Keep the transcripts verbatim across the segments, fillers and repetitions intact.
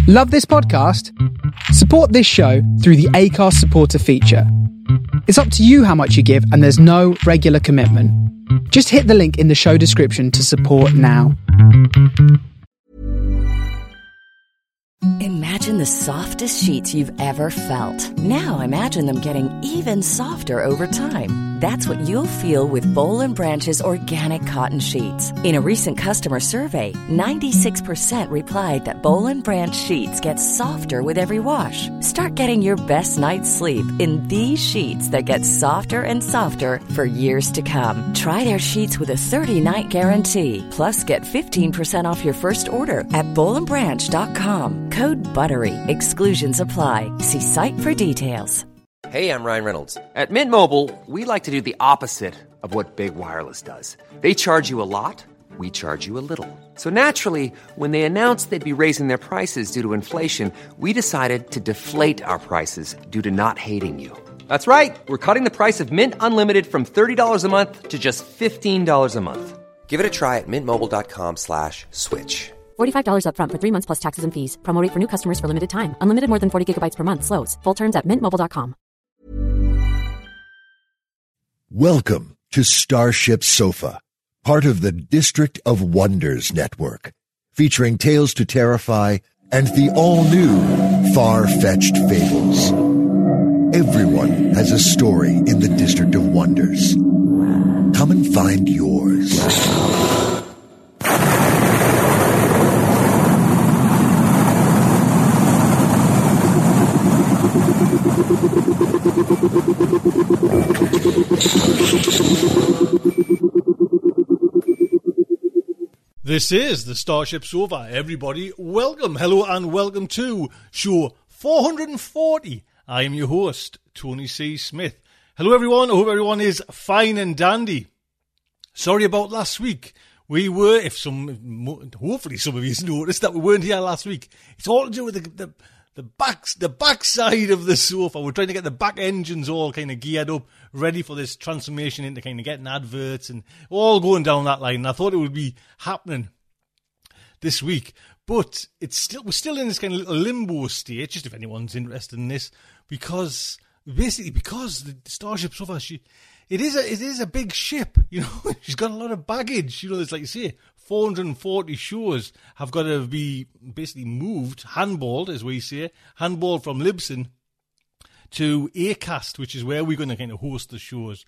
Love this podcast? Support this show through the Acast supporter feature. It's up to you how much you give, and there's no regular commitment. Just hit the link in the show description to support now. Imagine the softest sheets you've ever felt. Now imagine them getting even softer over time. That's what you'll feel with Boll and Branch's organic cotton sheets. In a recent customer survey, ninety-six percent replied that Boll and Branch sheets get softer with every wash. Start getting your best night's sleep in these sheets that get softer and softer for years to come. Try their sheets with a thirty-night guarantee. Plus, get fifteen percent off your first order at boll and branch dot com. Code BUTTERY. Exclusions apply. See site for details. Hey, I'm Ryan Reynolds. At Mint Mobile, we like to do the opposite of what Big Wireless does. They charge you a lot, we charge you a little. So naturally, when they announced they'd be raising their prices due to inflation, we decided to deflate our prices due to not hating you. That's right. We're cutting the price of Mint Unlimited from thirty dollars a month to just fifteen dollars a month. Give it a try at mintmobile.com slash switch. forty-five dollars up front for three months plus taxes and fees. Promo rate for new customers for limited time. Unlimited more than forty gigabytes per month. Slows full terms at mint mobile dot com. Welcome to Starship Sofa, part of the District of Wonders network, featuring Tales to Terrify and the all-new Far-Fetched Fables. Everyone has a story in the District of Wonders. Come and find yours. This is the Starship Sofa. Everybody, welcome, hello, and welcome to show four hundred forty. I am your host, Tony C. Smith. Hello, everyone. I hope everyone is fine and dandy. Sorry about last week. We were, if some, hopefully some of you noticed that we weren't here last week. It's all to do with the the, the backs, the backside of the sofa. We're trying to get the back engines all kind of geared up, ready for this transformation into kind of getting adverts and all going down that line. And I thought it would be happening this week, but it's still we're still in this kind of little limbo state. Just if anyone's interested in this, because basically because the Starship Sofa, she. It is a it is a big ship, you know. She's got a lot of baggage, you know. It's like you say, four hundred forty shows have got to be basically moved, handballed, as we say, handballed from Libsyn to Acast, which is where we're going to kind of host the shows.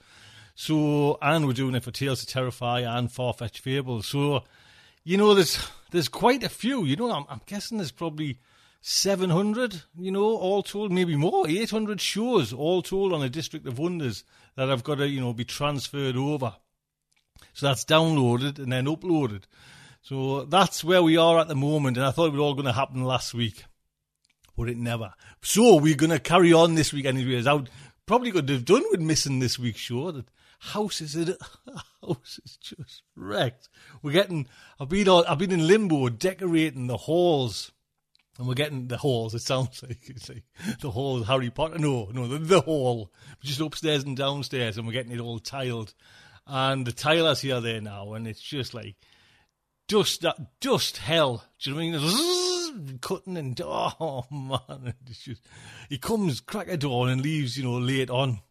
So, and we're doing it for Tales to Terrify and Far-Fetched Fables. So, you know, there's there's quite a few. You know, I'm, I'm guessing there's probably seven hundred, you know, all told, maybe more, eight hundred shows all told on a District of Wonders that have got to, you know, be transferred over. So that's downloaded and then uploaded. So that's where we are at the moment, and I thought it was all going to happen last week, but it never. So we're going to carry on this week anyways. I would probably could have done with missing this week's show. The house is it, house is just wrecked. We're getting, I've been on, I've been in limbo decorating the halls. And we're getting the halls, it sounds like, it's like the hall Harry Potter. No, no, the, the hall. Just upstairs and downstairs, and we're getting it all tiled. And the tilers here there now, and it's just like dust, dust hell. Do you know what I mean? Zzz, cutting and, oh man, it's just, he comes crack of dawn and leaves, you know, late on.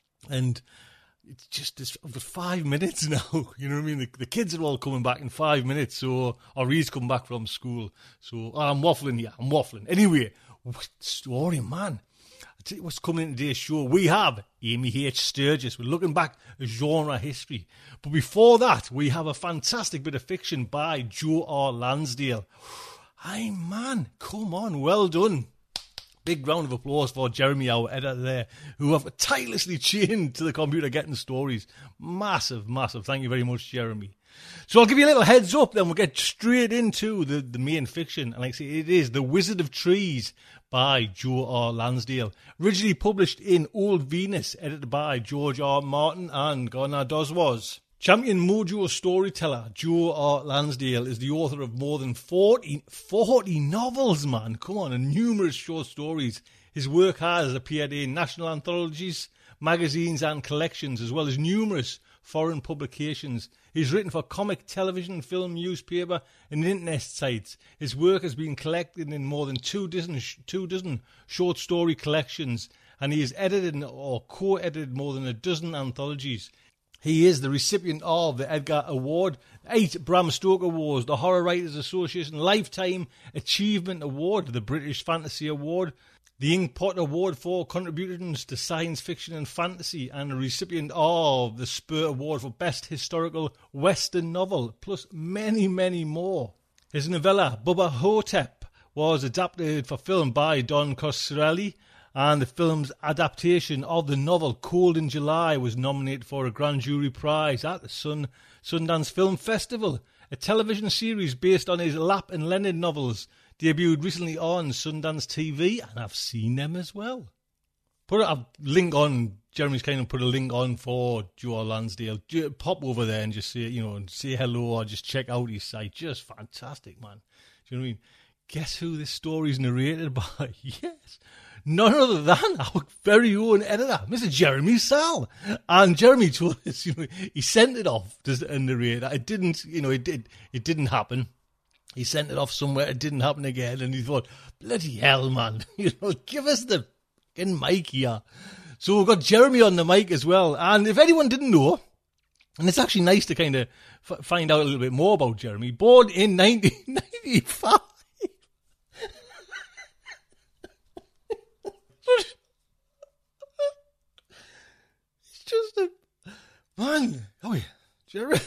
And it's just it's over five minutes now. You know what I mean? The, the kids are all coming back in five minutes. So, or he's come back from school. So, oh, I'm waffling here. I'm waffling. Anyway, what story, man. I tell you what's coming in today's show. We have Amy H. Sturgis. We're looking back at genre history. But before that, we have a fantastic bit of fiction by Joe R. Lansdale. Aye, man. Come on. Well done. Big round of applause for Jeremy, our editor there, who have tirelessly chained to the computer getting stories. Massive, massive. Thank you very much, Jeremy. So I'll give you a little heads up, then we'll get straight into the, the main fiction. And like I say, it is The Wizard of Trees by Joe R. Lansdale. Originally published in Old Venus, edited by George R. Martin and Gunnar Doswas. Champion mojo storyteller Joe R. Lansdale is the author of more than forty, forty novels, man. Come on, and numerous short stories. His work has appeared in national anthologies, magazines and collections, as well as numerous foreign publications. He's written for comic, television, film, newspaper and internet sites. His work has been collected in more than two dozen, two dozen short story collections, and he has edited or co-edited more than a dozen anthologies. He is the recipient of the Edgar Award, eight Bram Stoker Awards, the Horror Writers Association Lifetime Achievement Award, the British Fantasy Award, the Inkpot Award for contributions to science fiction and fantasy, and a recipient of the Spur Award for Best Historical Western Novel, plus many, many more. His novella, Bubba Hotep, was adapted for film by Don Coscarelli, and the film's adaptation of the novel Cold in July was nominated for a Grand Jury Prize at the Sun Sundance Film Festival. A television series based on his Lap and Leonard novels debuted recently on Sundance T V, and I've seen them as well. Put a link on, Jeremy's kind of put a link on for Joel Lansdale. Pop over there and just say, you know, and say hello or just check out his site. Just fantastic, man. Do you know what I mean? Guess who this story's narrated by? Yes, none other than our very own editor, Mister Jeremy Sall. And Jeremy told us, you know, he sent it off to a narrator. It didn't, you know, it did, it didn't happen. He sent it off somewhere. It didn't happen again. And he thought, bloody hell, man, you know, give us the fucking mic here. So we've got Jeremy on the mic as well. And if anyone didn't know, and it's actually nice to kind of f- find out a little bit more about Jeremy, born in nineteen ninety-five. It's just a man. Oh yeah, Jeremy.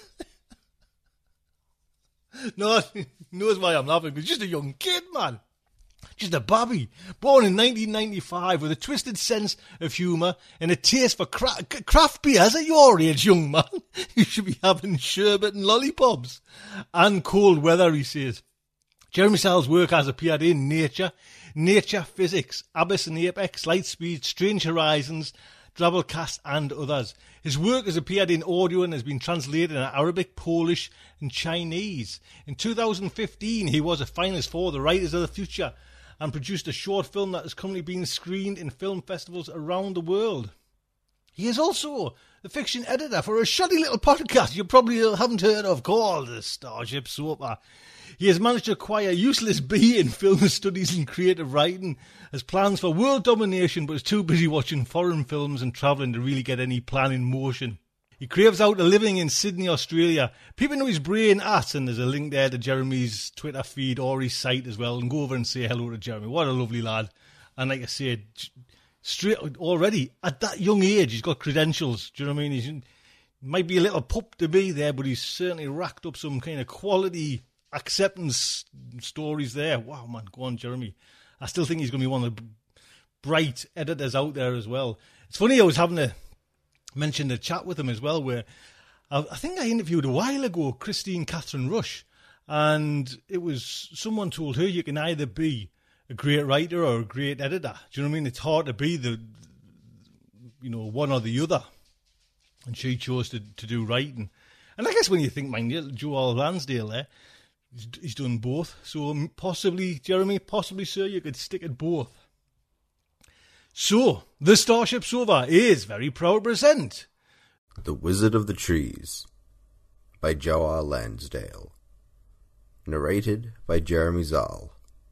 No, he knows why I'm laughing. He's just a young kid, man. Just a babby. Born in nineteen ninety-five with a twisted sense of humour and a taste for cra- craft beers at your age, young man. You should be having sherbet and lollipops. And cold weather, he says. Jeremy Sall's work has appeared in Nature, Nature Physics, Abyss and Apex, Lightspeed, Strange Horizons, Drabblecast and others. His work has appeared in audio and has been translated in Arabic, Polish and Chinese. In two thousand fifteen, he was a finalist for The Writers of the Future and produced a short film that is currently being screened in film festivals around the world. He is also the fiction editor for a shoddy little podcast you probably haven't heard of called the Starship Sofa. He has managed to acquire a useless B in film studies and creative writing, has plans for world domination but is too busy watching foreign films and travelling to really get any plan in motion. He craves out a living in Sydney, Australia. People know his brain at, and there's a link there to Jeremy's Twitter feed or his site as well, and go over and say hello to Jeremy. What a lovely lad. And like I said, straight already, at that young age, he's got credentials. Do you know what I mean? He might be a little pup to be there, but he's certainly racked up some kind of quality acceptance stories there. Wow, man, go on, Jeremy. I still think he's going to be one of the bright editors out there as well. It's funny, I was having a mention a chat with him as well, where I, I think I interviewed a while ago Christine Catherine Rush, and it was someone told her you can either be a great writer or a great editor. Do you know what I mean? It's hard to be the, you know, one or the other. And she chose to, to do writing. And I guess when you think, man, Joel Lansdale there, he's, he's done both. So possibly, Jeremy, possibly, sir, you could stick at both. So, the Starship Sofa is very proud to present The Wizard of the Trees by Joel Lansdale. Narrated by Jeremy Sall.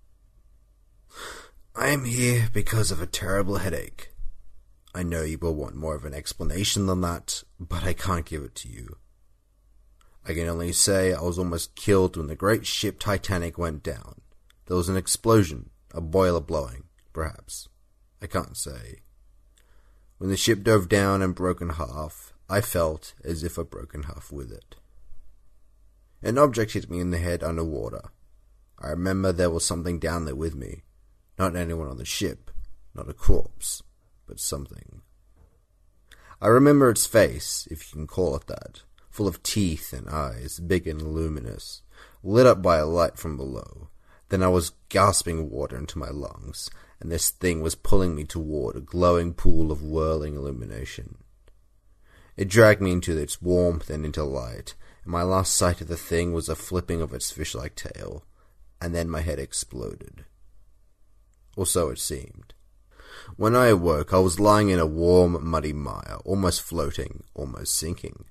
I am here because of a terrible headache. I know you will want more of an explanation than that, but I can't give it to you. I can only say I was almost killed when the great ship Titanic went down. There was an explosion, a boiler blowing, perhaps. I can't say. When the ship dove down and broke in half, I felt as if I broke in half with it. An object hit me in the head underwater. I remember there was something down there with me. Not anyone on the ship, not a corpse, but something. I remember its face, if you can call it that, full of teeth and eyes, big and luminous, lit up by a light from below. Then I was gasping water into my lungs, and this thing was pulling me toward a glowing pool of whirling illumination. It dragged me into its warmth and into light, and my last sight of the thing was a flipping of its fish-like tail, and then my head exploded. Or so it seemed. When I awoke, I was lying in a warm, muddy mire, almost floating, almost sinking.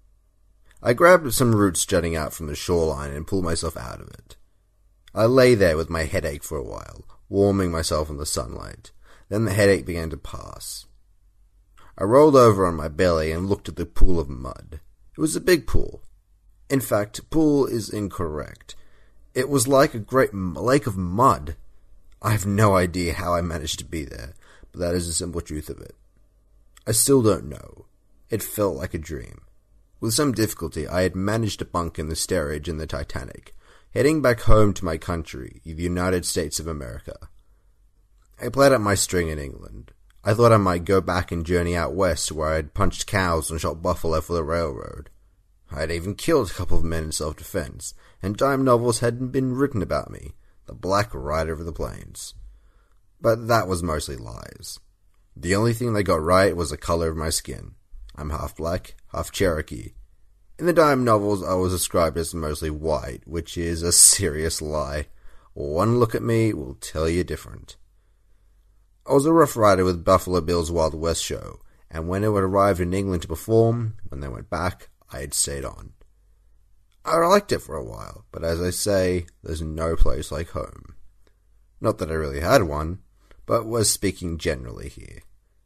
I grabbed some roots jutting out from the shoreline and pulled myself out of it. I lay there with my headache for a while, warming myself in the sunlight. Then the headache began to pass. I rolled over on my belly and looked at the pool of mud. It was a big pool. In fact, pool is incorrect. It was like a great lake of mud. I have no idea how I managed to be there, but that is the simple truth of it. I still don't know. It felt like a dream. With some difficulty, I had managed to bunk in the steerage in the Titanic, heading back home to my country, the United States of America. I played out my string in England. I thought I might go back and journey out west where I had punched cows and shot buffalo for the railroad. I had even killed a couple of men in self-defense, and dime novels had been written about me, the Black Rider of the Plains. But that was mostly lies. The only thing they got right was the color of my skin. I'm half black, half Cherokee. In the dime novels, I was described as mostly white, which is a serious lie. One look at me will tell you different. I was a Rough Rider with Buffalo Bill's Wild West show, and when it would arrive in England to perform, when they went back, I had stayed on. I liked it for a while, but as I say, there's no place like home. Not that I really had one, but was speaking generally here.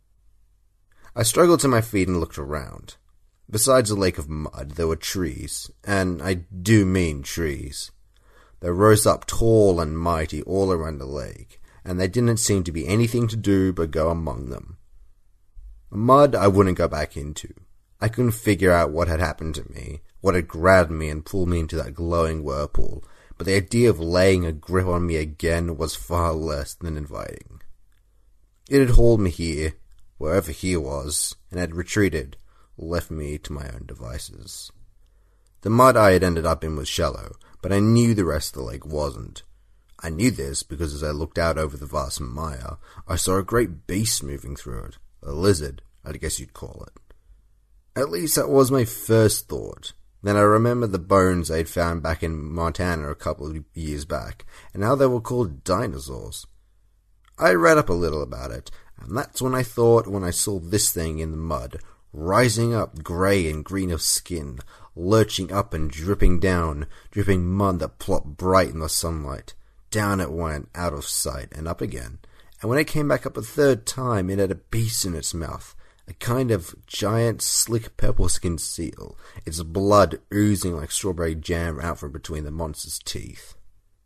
I struggled to my feet and looked around. Besides a lake of mud, there were trees, and I do mean trees. They rose up tall and mighty all around the lake, and there didn't seem to be anything to do but go among them. Mud I wouldn't go back into. I couldn't figure out what had happened to me, what had grabbed me and pulled me into that glowing whirlpool, but the idea of laying a grip on me again was far less than inviting. It had hauled me here, wherever here was, and had retreated, left me to my own devices. The mud I had ended up in was shallow, but I knew the rest of the lake wasn't. I knew this because as I looked out over the vast mire, I saw a great beast moving through it, a lizard, I guess you'd call it. At least that was my first thought. Then I remembered the bones I'd found back in Montana a couple of years back, and how they were called dinosaurs. I read up a little about it, and that's when I thought when I saw this thing in the mud, rising up grey and green of skin, lurching up and dripping down, dripping mud that plopped bright in the sunlight. Down it went, out of sight, and up again, and when it came back up a third time, it had a beast in its mouth, a kind of giant, slick, purple-skinned seal, its blood oozing like strawberry jam out from between the monster's teeth.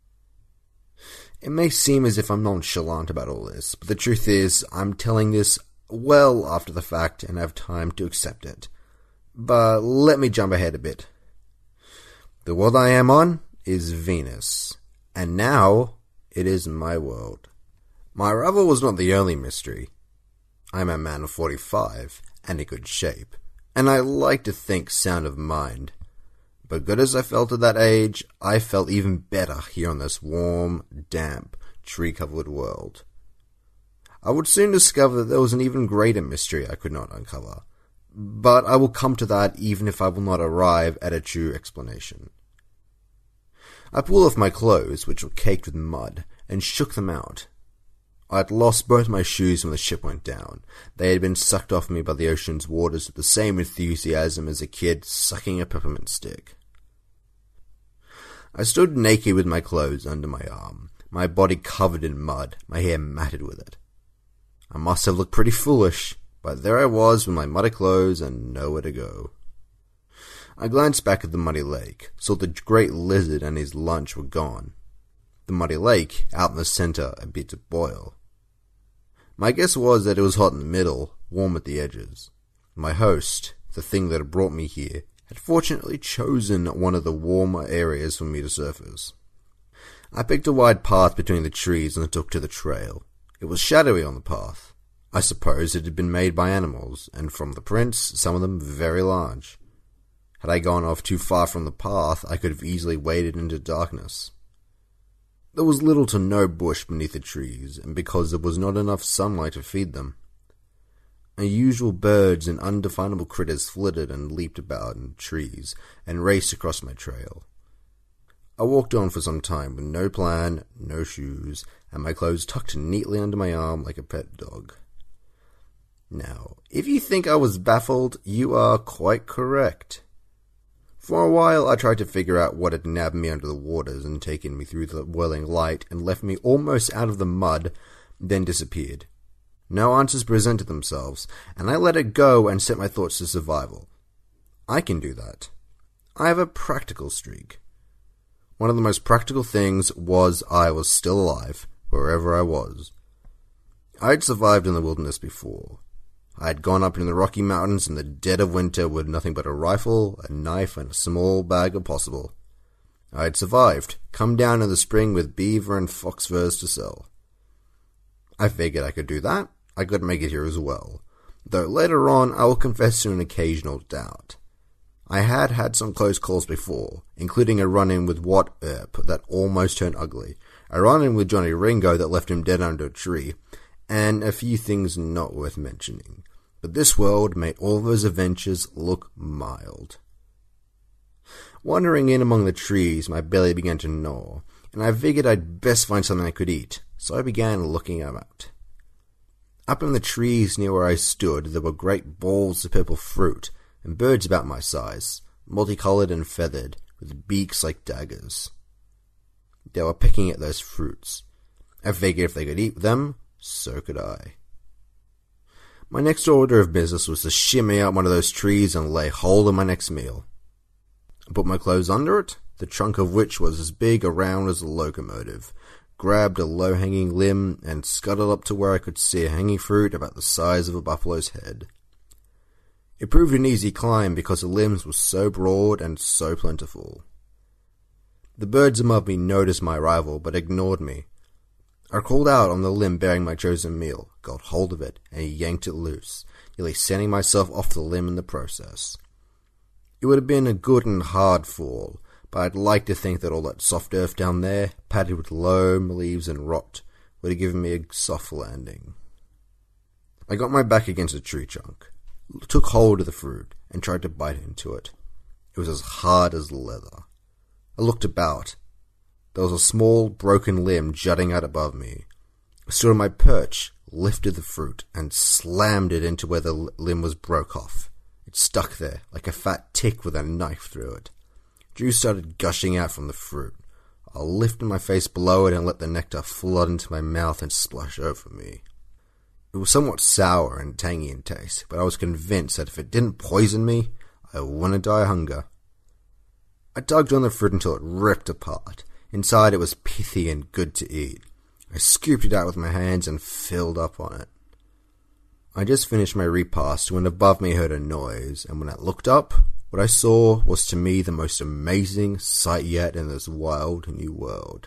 It may seem as if I'm nonchalant about all this, but the truth is, I'm telling this well after the fact and have time to accept it. But let me jump ahead a bit. The world I am on is Venus, and now it is my world. My arrival was not the only mystery. I'm a man of forty-five, and in good shape, and I like to think sound of mind. But good as I felt at that age, I felt even better here on this warm, damp, tree-covered world. I would soon discover that there was an even greater mystery I could not uncover, but I will come to that even if I will not arrive at a true explanation. I pulled off my clothes, which were caked with mud, and shook them out. I had lost both my shoes when the ship went down. They had been sucked off me by the ocean's waters with the same enthusiasm as a kid sucking a peppermint stick. I stood naked with my clothes under my arm, my body covered in mud, my hair matted with it. I must have looked pretty foolish, but there I was with my muddy clothes and nowhere to go. I glanced back at the muddy lake, saw the great lizard and his lunch were gone. The muddy lake, out in the center, appeared to boil. My guess was that it was hot in the middle, warm at the edges. My host, the thing that had brought me here, had fortunately chosen one of the warmer areas for me to surface. I picked a wide path between the trees and took to the trail. It was shadowy on the path. I suppose it had been made by animals, and from the prints, some of them very large. Had I gone off too far from the path, I could have easily waded into darkness. There was little to no bush beneath the trees, and because there was not enough sunlight to feed them. Unusual birds and undefinable critters flitted and leaped about in trees and raced across my trail. I walked on for some time with no plan, no shoes, and my clothes tucked neatly under my arm like a pet dog. Now, if you think I was baffled, you are quite correct. For a while I tried to figure out what had nabbed me under the waters and taken me through the whirling light and left me almost out of the mud, then disappeared. No answers presented themselves, and I let it go and set my thoughts to survival. I can do that. I have a practical streak. One of the most practical things was I was still alive, wherever I was. I had survived in the wilderness before. I had gone up in the Rocky Mountains in the dead of winter with nothing but a rifle, a knife, and a small bag of possible. I had survived, come down in the spring with beaver and fox furs to sell. I figured I could do that. I could make it here as well, though later on I will confess to an occasional doubt. I had had some close calls before, including a run-in with Wat Earp that almost turned ugly, a run-in with Johnny Ringo that left him dead under a tree, and a few things not worth mentioning. But this world made all those adventures look mild. Wandering in among the trees, my belly began to gnaw, and I figured I'd best find something I could eat, so I began looking about. Up in the trees near where I stood, there were great balls of purple fruit, and birds about my size, multicolored and feathered, with beaks like daggers. They were pecking at those fruits. I figured if they could eat them, so could I. My next order of business was to shimmy out one of those trees and lay hold of my next meal. I put my clothes under it, the trunk of which was as big around as a locomotive, grabbed a low-hanging limb, and scuttled up to where I could see a hanging fruit about the size of a buffalo's head. It proved an easy climb because the limbs were so broad and so plentiful. The birds above me noticed my arrival, but ignored me. I crawled out on the limb bearing my chosen meal, got hold of it, and yanked it loose, nearly sending myself off the limb in the process. It would have been a good and hard fall, but I'd like to think that all that soft earth down there, padded with loam, leaves, and rot, would have given me a soft landing. I got my back against a tree trunk, took hold of the fruit, and tried to bite into it. It was as hard as leather. I looked about. There was a small, broken limb jutting out above me. I stood on my perch, lifted the fruit, and slammed it into where the limb was broke off. It stuck there, like a fat tick with a knife through it. Juice started gushing out from the fruit. I lifted my face below it and let the nectar flood into my mouth and splash over me. It was somewhat sour and tangy in taste, but I was convinced that if it didn't poison me, I wouldn't die of hunger. I tugged on the fruit until it ripped apart. Inside it was pithy and good to eat. I scooped it out with my hands and filled up on it. I just finished my repast when above me I heard a noise, and when I looked up, what I saw was to me the most amazing sight yet in this wild new world.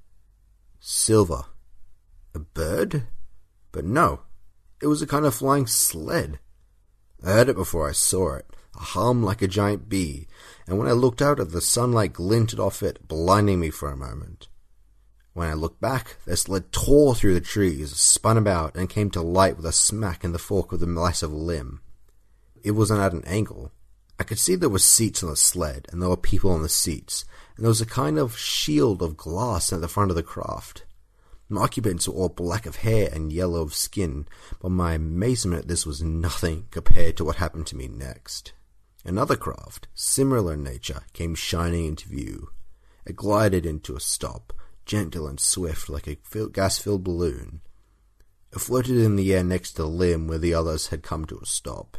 Silver. A bird? But no, it was a kind of flying sled. I heard it before I saw it, a hum like a giant bee, and when I looked out, the sunlight glinted off it, blinding me for a moment. When I looked back, the sled tore through the trees, spun about, and came to light with a smack in the fork of the massive limb. It wasn't at an angle. I could see there were seats on the sled, and there were people on the seats, and there was a kind of shield of glass at the front of the craft. My occupants were all black of hair and yellow of skin, but my amazement at this was nothing compared to what happened to me next. Another craft, similar in nature, came shining into view. It glided into a stop, gentle and swift like a gas-filled balloon. It floated in the air next to the limb where the others had come to a stop.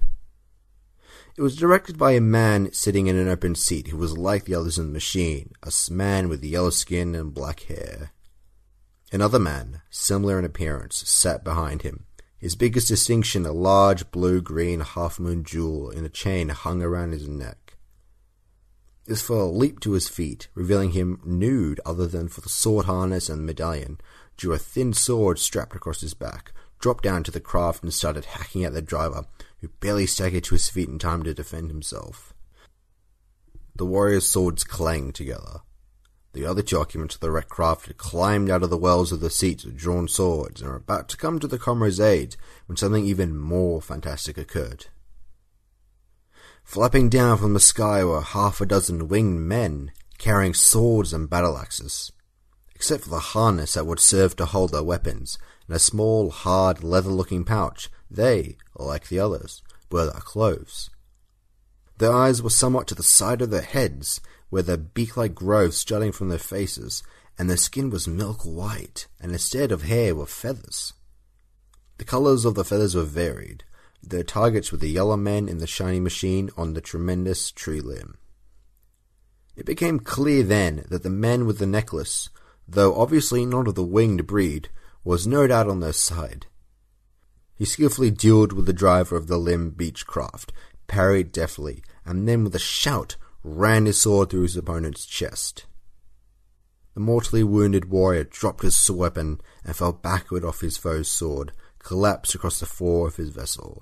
It was directed by a man sitting in an open seat who was like the others in the machine, a man with yellow skin and black hair. Another man, similar in appearance, sat behind him, his biggest distinction a large blue-green half-moon jewel in a chain hung around his neck. This fellow leaped to his feet, revealing him nude other than for the sword harness and medallion, drew a thin sword strapped across his back, dropped down to the craft and started hacking at the driver, who barely staggered to his feet in time to defend himself. The warriors' swords clanged together. The other two occupants of the wrecked craft had climbed out of the wells of the seats with drawn swords and were about to come to the comrade's aid when something even more fantastic occurred. Flapping down from the sky were half a dozen winged men, carrying swords and battle axes, except for the harness that would serve to hold their weapons, and a small, hard, leather-looking pouch. They, like the others, were their clothes. Their eyes were somewhat to the side of their heads, where their beak-like growths jutting from their faces, and their skin was milk white, and instead of hair were feathers. The colours of the feathers were varied. Their targets were the yellow men in the shiny machine on the tremendous tree limb. It became clear then that the man with the necklace, though obviously not of the winged breed, was no doubt on their side. He skillfully duelled with the driver of the limb Beechcraft, parried deftly, and then with a shout ran his sword through his opponent's chest. The mortally wounded warrior dropped his weapon and fell backward off his foe's sword, collapsed across the floor of his vessel.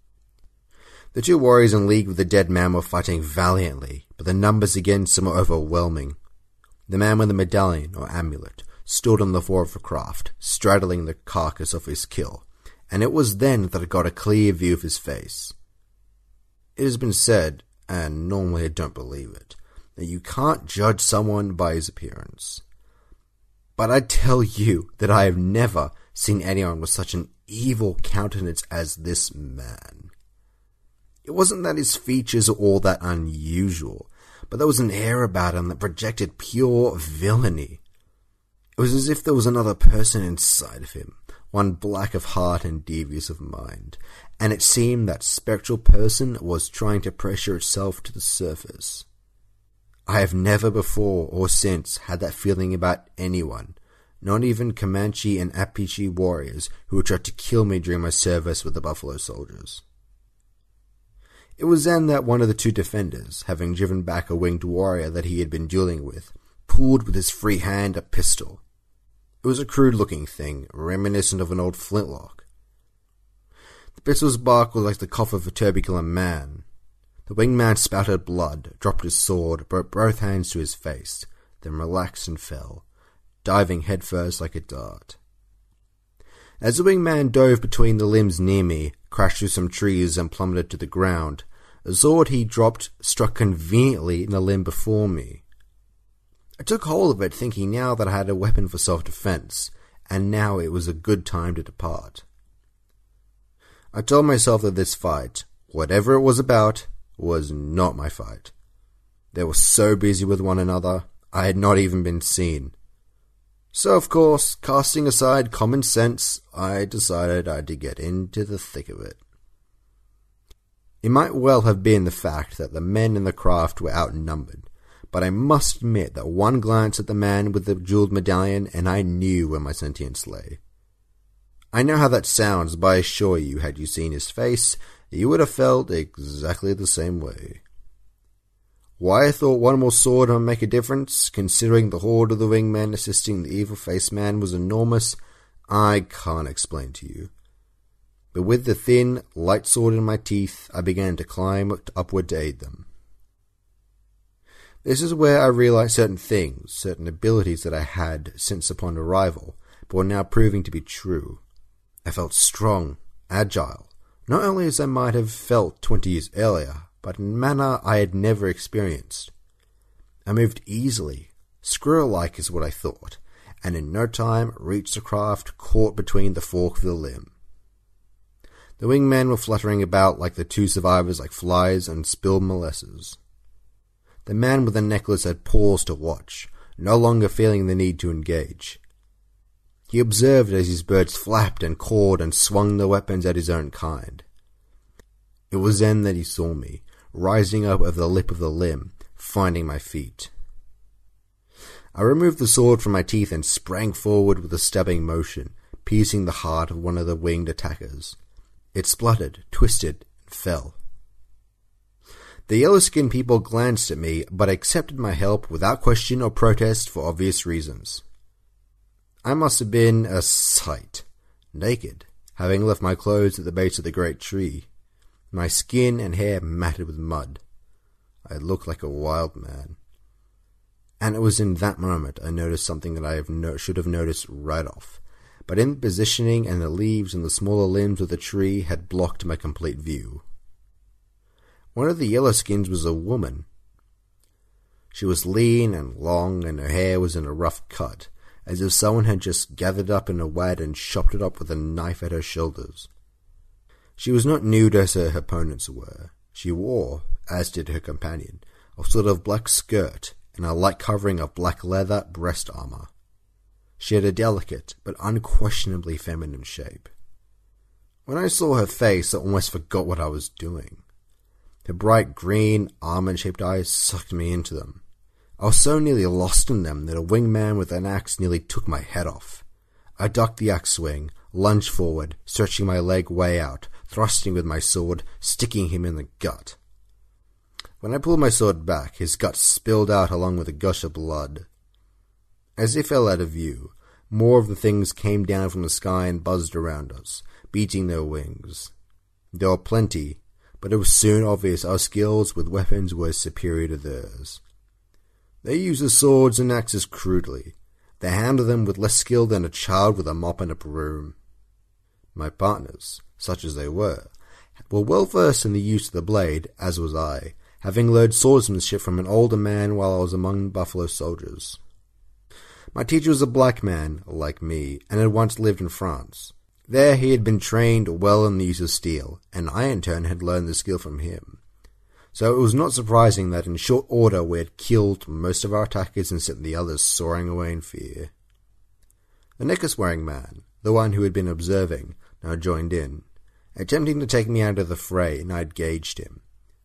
The two warriors in league with the dead man were fighting valiantly, but the numbers against them were overwhelming. The man with the medallion, or amulet, stood on the floor of the craft, straddling the carcass of his kill, and it was then that I got a clear view of his face. It has been said, and normally I don't believe it, that you can't judge someone by his appearance. But I tell you that I have never seen anyone with such an evil countenance as this man. It wasn't that his features were all that unusual, but there was an air about him that projected pure villainy. It was as if there was another person inside of him, one black of heart and devious of mind, and it seemed that spectral person was trying to pressure itself to the surface. I have never before or since had that feeling about anyone, not even Comanche and Apache warriors who had tried to kill me during my service with the Buffalo Soldiers. It was then that one of the two defenders, having driven back a winged warrior that he had been dueling with, pulled with his free hand a pistol. It was a crude-looking thing, reminiscent of an old flintlock. The pistol's bark was like the cough of a tubercular man. The winged man spouted blood, dropped his sword, brought both hands to his face, then relaxed and fell, diving headfirst like a dart. As the winged man dove between the limbs near me, crashed through some trees and plummeted to the ground, the sword he dropped struck conveniently in the limb before me. I took hold of it, thinking now that I had a weapon for self-defense, and now it was a good time to depart. I told myself that this fight, whatever it was about, was not my fight. They were so busy with one another, I had not even been seen. So, of course, casting aside common sense, I decided I had to get into the thick of it. It might well have been the fact that the men in the craft were outnumbered, but I must admit that one glance at the man with the jeweled medallion and I knew where my sentience lay. I know how that sounds, but I assure you, had you seen his face, you would have felt exactly the same way. Why I thought one more sword might make a difference, considering the horde of the winged men assisting the evil-faced man was enormous, I can't explain to you. But with the thin, light sword in my teeth, I began to climb upward to aid them. This is where I realized certain things, certain abilities that I had since upon arrival, but were now proving to be true. I felt strong, agile, not only as I might have felt twenty years earlier, but in a manner I had never experienced. I moved easily, squirrel-like is what I thought, and in no time reached the craft caught between the fork of the limb. The winged men were fluttering about like the two survivors like flies and spilled molasses. The man with the necklace had paused to watch, no longer feeling the need to engage. He observed as his birds flapped and cawed and swung their weapons at his own kind. It was then that he saw me, rising up over the lip of the limb, finding my feet. I removed the sword from my teeth and sprang forward with a stabbing motion, piercing the heart of one of the winged attackers. It spluttered, twisted, and fell. The yellow-skinned people glanced at me, but accepted my help without question or protest for obvious reasons. I must have been a sight, naked, having left my clothes at the base of the great tree. My skin and hair matted with mud. I looked like a wild man. And it was in that moment I noticed something that I have no- should have noticed right off. But in the positioning and the leaves and the smaller limbs of the tree had blocked my complete view. One of the yellow skins was a woman. She was lean and long, and her hair was in a rough cut, as if someone had just gathered up in a wad and chopped it up with a knife at her shoulders. She was not nude as her opponents were. She wore, as did her companion, a sort of black skirt and a light covering of black leather breast armor. She had a delicate but unquestionably feminine shape. When I saw her face, I almost forgot what I was doing. Her bright green, almond-shaped eyes sucked me into them. I was so nearly lost in them that a wingman with an axe nearly took my head off. I ducked the axe swing, lunged forward, stretching my leg way out, thrusting with my sword, sticking him in the gut. When I pulled my sword back, his gut spilled out along with a gush of blood. As they fell out of view, more of the things came down from the sky and buzzed around us, beating their wings. There were plenty, but it was soon obvious our skills with weapons were superior to theirs. They used their swords and axes crudely. They handled them with less skill than a child with a mop and a broom. My partners, such as they were, were well versed in the use of the blade, as was I, having learned swordsmanship from an older man while I was among buffalo soldiers. My teacher was a black man, like me, and had once lived in France. There he had been trained well in the use of steel, and I in turn had learned the skill from him. So it was not surprising that in short order we had killed most of our attackers and sent the others soaring away in fear. The necklace-wearing man, the one who had been observing, now joined in, attempting to take me out of the fray, and I had gauged him.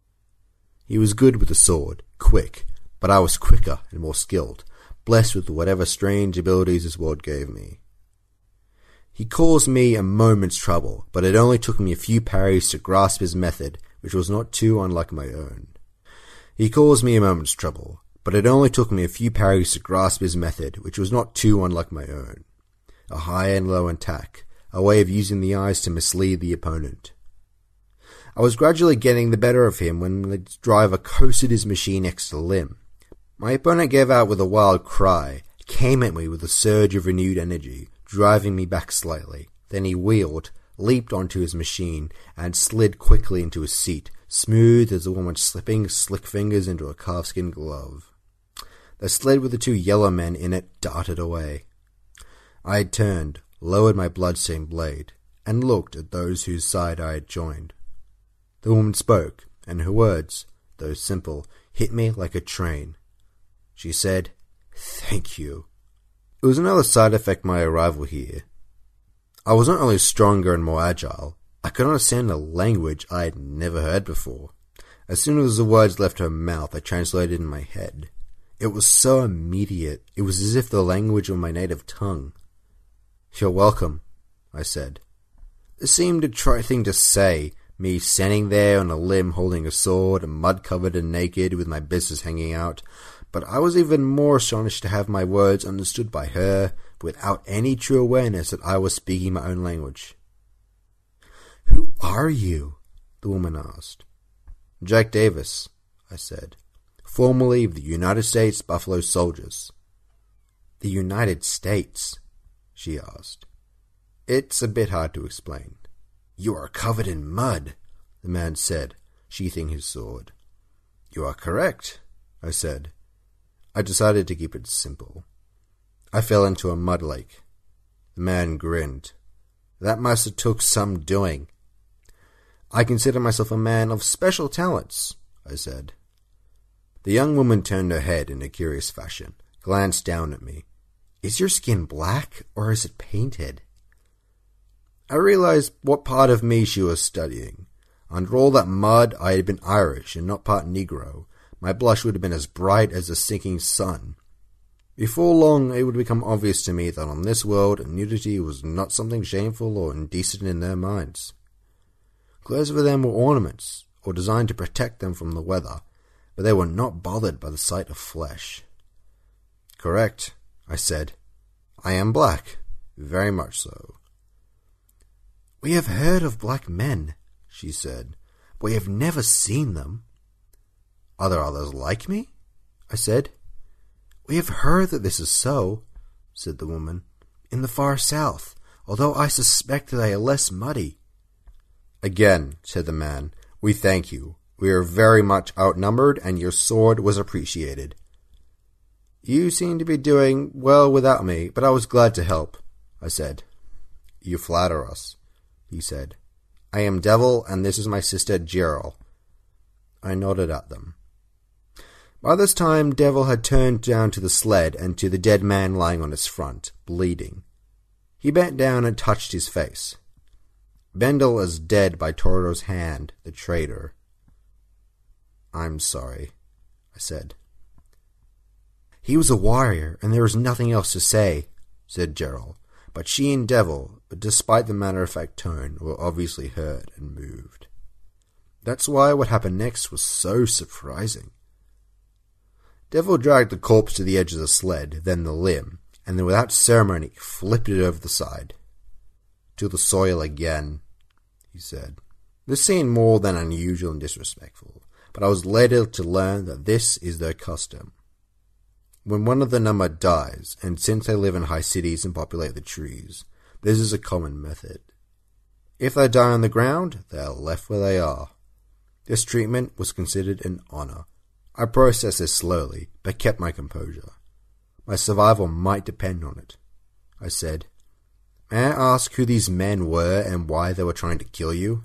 He was good with the sword, quick, but I was quicker and more skilled, blessed with whatever strange abilities this world gave me. He caused me a moment's trouble, but it only took me a few parries to grasp his method, which was not too unlike my own. He caused me a moment's trouble, but it only took me a few parries to grasp his method, which was not too unlike my own. A high and low attack, a way of using the eyes to mislead the opponent. I was gradually getting the better of him when the driver coasted his machine next to the limb. My opponent gave out with a wild cry, came at me with a surge of renewed energy, driving me back slightly. Then he wheeled, leaped onto his machine, and slid quickly into his seat, smooth as a woman slipping slick fingers into a calfskin glove. The sled with the two yellow men in it darted away. I had turned, lowered my blood-stained blade, and looked at those whose side I had joined. The woman spoke, and her words, though simple, hit me like a train. She said, "Thank you." It was another side effect of my arrival here. I was not only stronger and more agile, I could understand a language I had never heard before. As soon as the words left her mouth, I translated in my head. It was so immediate, it was as if the language were my native tongue. "You're welcome," I said. It seemed a trite thing to say, me standing there on a limb holding a sword, mud-covered and naked, with my business hanging out, but I was even more astonished to have my words understood by her, without any true awareness that I was speaking my own language. "Who are you?" the woman asked. "Jack Davis," I said, "formerly of the United States Buffalo Soldiers." "The United States?" she asked. "It's a bit hard to explain." "You are covered in mud," the man said, sheathing his sword. "You are correct," I said. I decided to keep it simple. I fell into a mud lake. The man grinned. "That must have took some doing." "I consider myself a man of special talents," I said. The young woman turned her head in a curious fashion, glanced down at me. "Is your skin black, or is it painted?" I realized what part of me she was studying. Under all that mud, I had been Irish and not part Negro. My blush would have been as bright as the sinking sun. Before long, it would become obvious to me that on this world, nudity was not something shameful or indecent in their minds. Clothes for them were ornaments, or designed to protect them from the weather, but they were not bothered by the sight of flesh. "Correct," I said. "I am black, very much so." "We have heard of black men," she said, "but we have never seen them." "Are there others like me?" I said. "We have heard that this is so," said the woman, "in the far south, although I suspect that they are less muddy." "Again," said the man, "we thank you. We are very much outnumbered, and your sword was appreciated. You seem to be doing well without me, but I was glad to help, I said. You flatter us, he said. I am Devil, and this is my sister Gerald. I nodded at them. By this time, Devil had turned down to the sled and to the dead man lying on its front, bleeding. He bent down and touched his face. Bendel is dead by Toro's hand, the traitor. I'm sorry, I said. He was a warrior, and there was nothing else to say, said Gerald. But she and Devil, but despite the matter-of-fact tone, were obviously hurt and moved. That's why what happened next was so surprising. Devil dragged the corpse to the edge of the sled, then the limb, and then without ceremony flipped it over the side. To the soil again, he said. This seemed more than unusual and disrespectful, but I was later to learn that this is their custom. When one of the number dies, and since they live in high cities and populate the trees, this is a common method. If they die on the ground, they are left where they are. This treatment was considered an honor. I processed this slowly, but kept my composure. My survival might depend on it. I said, May I ask who these men were and why they were trying to kill you?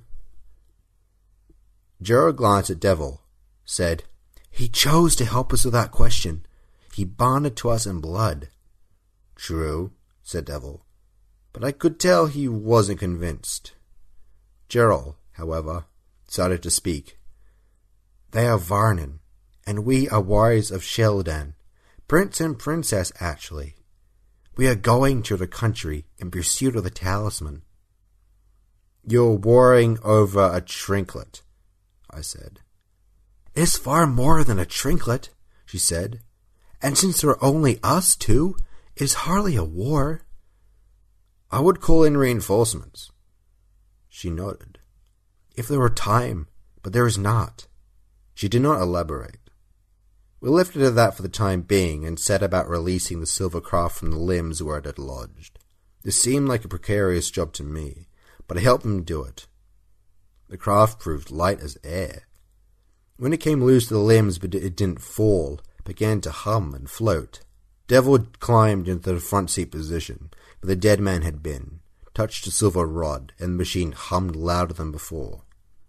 Gerald glanced at Devil, said, He chose to help us with that question. He bonded to us in blood. True, said Devil, but I could tell he wasn't convinced. Gerald, however, started to speak. They are Varnan, and we are warriors of Sheldan, prince and princess, actually. We are going to the country in pursuit of the talisman. You're warring over a trinket, I said. It's far more than a trinket, she said. And since there are only us two, it is hardly a war. I would call in reinforcements. She nodded. If there were time, but there is not. She did not elaborate. We left it at that for the time being and set about releasing the silver craft from the limbs where it had lodged. This seemed like a precarious job to me, but I helped them do it. The craft proved light as air. When it came loose to the limbs but it didn't fall, it began to hum and float. Devil climbed into the front seat position, where the dead man had been, touched a silver rod, and the machine hummed louder than before.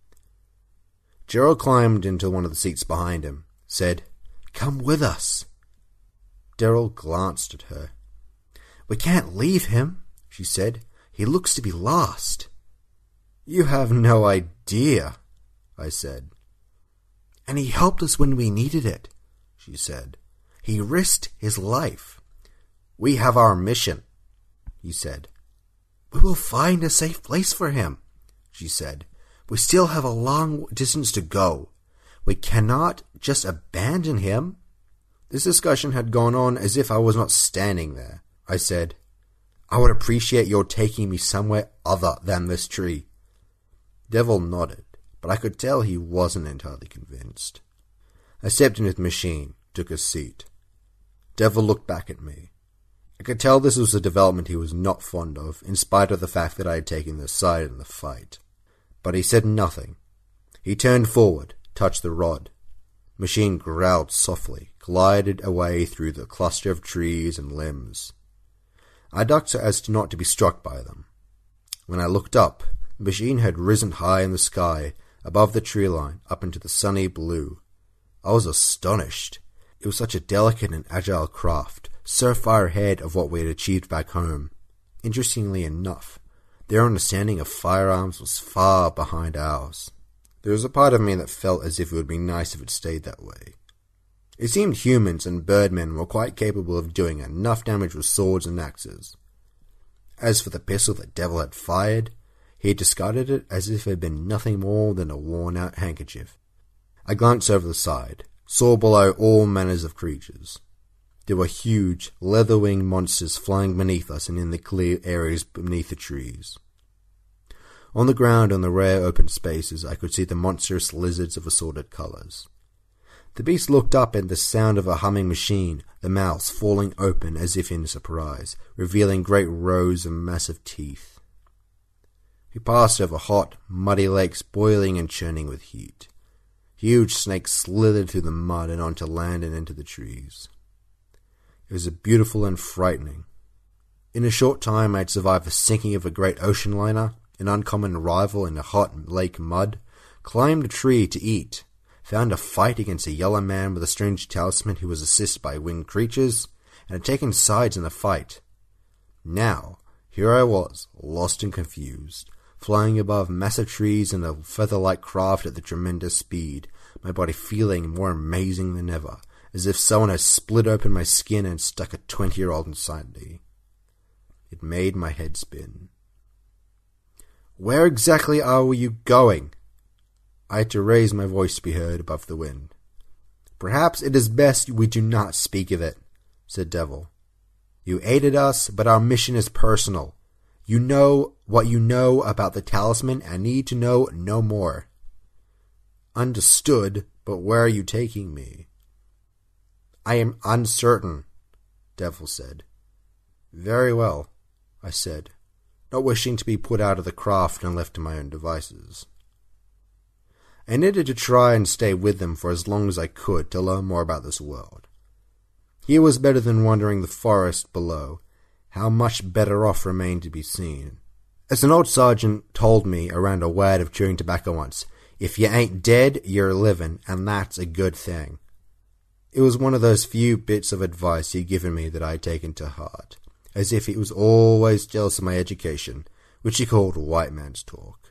Gerald climbed into one of the seats behind him, said, Come with us. Daryl glanced at her. We can't leave him, she said. He looks to be lost. You have no idea, I said. And he helped us when we needed it, she said. He risked his life. We have our mission, he said. We will find a safe place for him, she said. We still have a long distance to go. We cannot just abandon him. This discussion had gone on as if I was not standing there. I said, I would appreciate your taking me somewhere other than this tree. Devil nodded, but I could tell he wasn't entirely convinced. I stepped into the machine, took a seat. Devil looked back at me. I could tell this was a development he was not fond of, in spite of the fact that I had taken their side in the fight. But he said nothing. He turned forward, touched the rod. Machine growled softly, glided away through the cluster of trees and limbs. I ducked so as not to be struck by them. When I looked up, the machine had risen high in the sky, above the tree line, up into the sunny blue. I was astonished. It was such a delicate and agile craft, so far ahead of what we had achieved back home. Interestingly enough, their understanding of firearms was far behind ours. There was a part of me that felt as if it would be nice if it stayed that way. It seemed humans and birdmen were quite capable of doing enough damage with swords and axes. As for the pistol that Devil had fired, he had discarded it as if it had been nothing more than a worn-out handkerchief. I glanced over the side, saw below all manners of creatures. There were huge, leather-winged monsters flying beneath us and in the clear areas beneath the trees. On the ground on the rare open spaces I could see the monstrous lizards of assorted colours. The beast looked up at the sound of a humming machine, the mouths falling open as if in surprise, revealing great rows of massive teeth. We passed over hot, muddy lakes boiling and churning with heat. Huge snakes slithered through the mud and onto land and into the trees. It was beautiful and frightening. In a short time I had survived the sinking of a great ocean liner, an uncommon arrival in a hot lake mud, climbed a tree to eat, found a fight against a yellow man with a strange talisman who was assisted by winged creatures, and had taken sides in the fight. Now, here I was, lost and confused, flying above massive trees in a feather-like craft at the tremendous speed, my body feeling more amazing than ever, as if someone had split open my skin and stuck a twenty-year-old inside me. It made my head spin. Where exactly are you going? I had to raise my voice to be heard above the wind. Perhaps it is best we do not speak of it, said Devil. You aided us, but our mission is personal. You know what you know about the talisman and need to know no more. Understood, but where are you taking me? I am uncertain, Devil said. Very well, I said, not wishing to be put out of the craft and left to my own devices. I needed to try and stay with them for as long as I could to learn more about this world. Here was better than wandering the forest below. How much better off remained to be seen. As an old sergeant told me around a wad of chewing tobacco once, if you ain't dead, you're living, and that's a good thing. It was one of those few bits of advice he'd given me that I'd taken to heart, as if he was always jealous of my education, which he called white man's talk.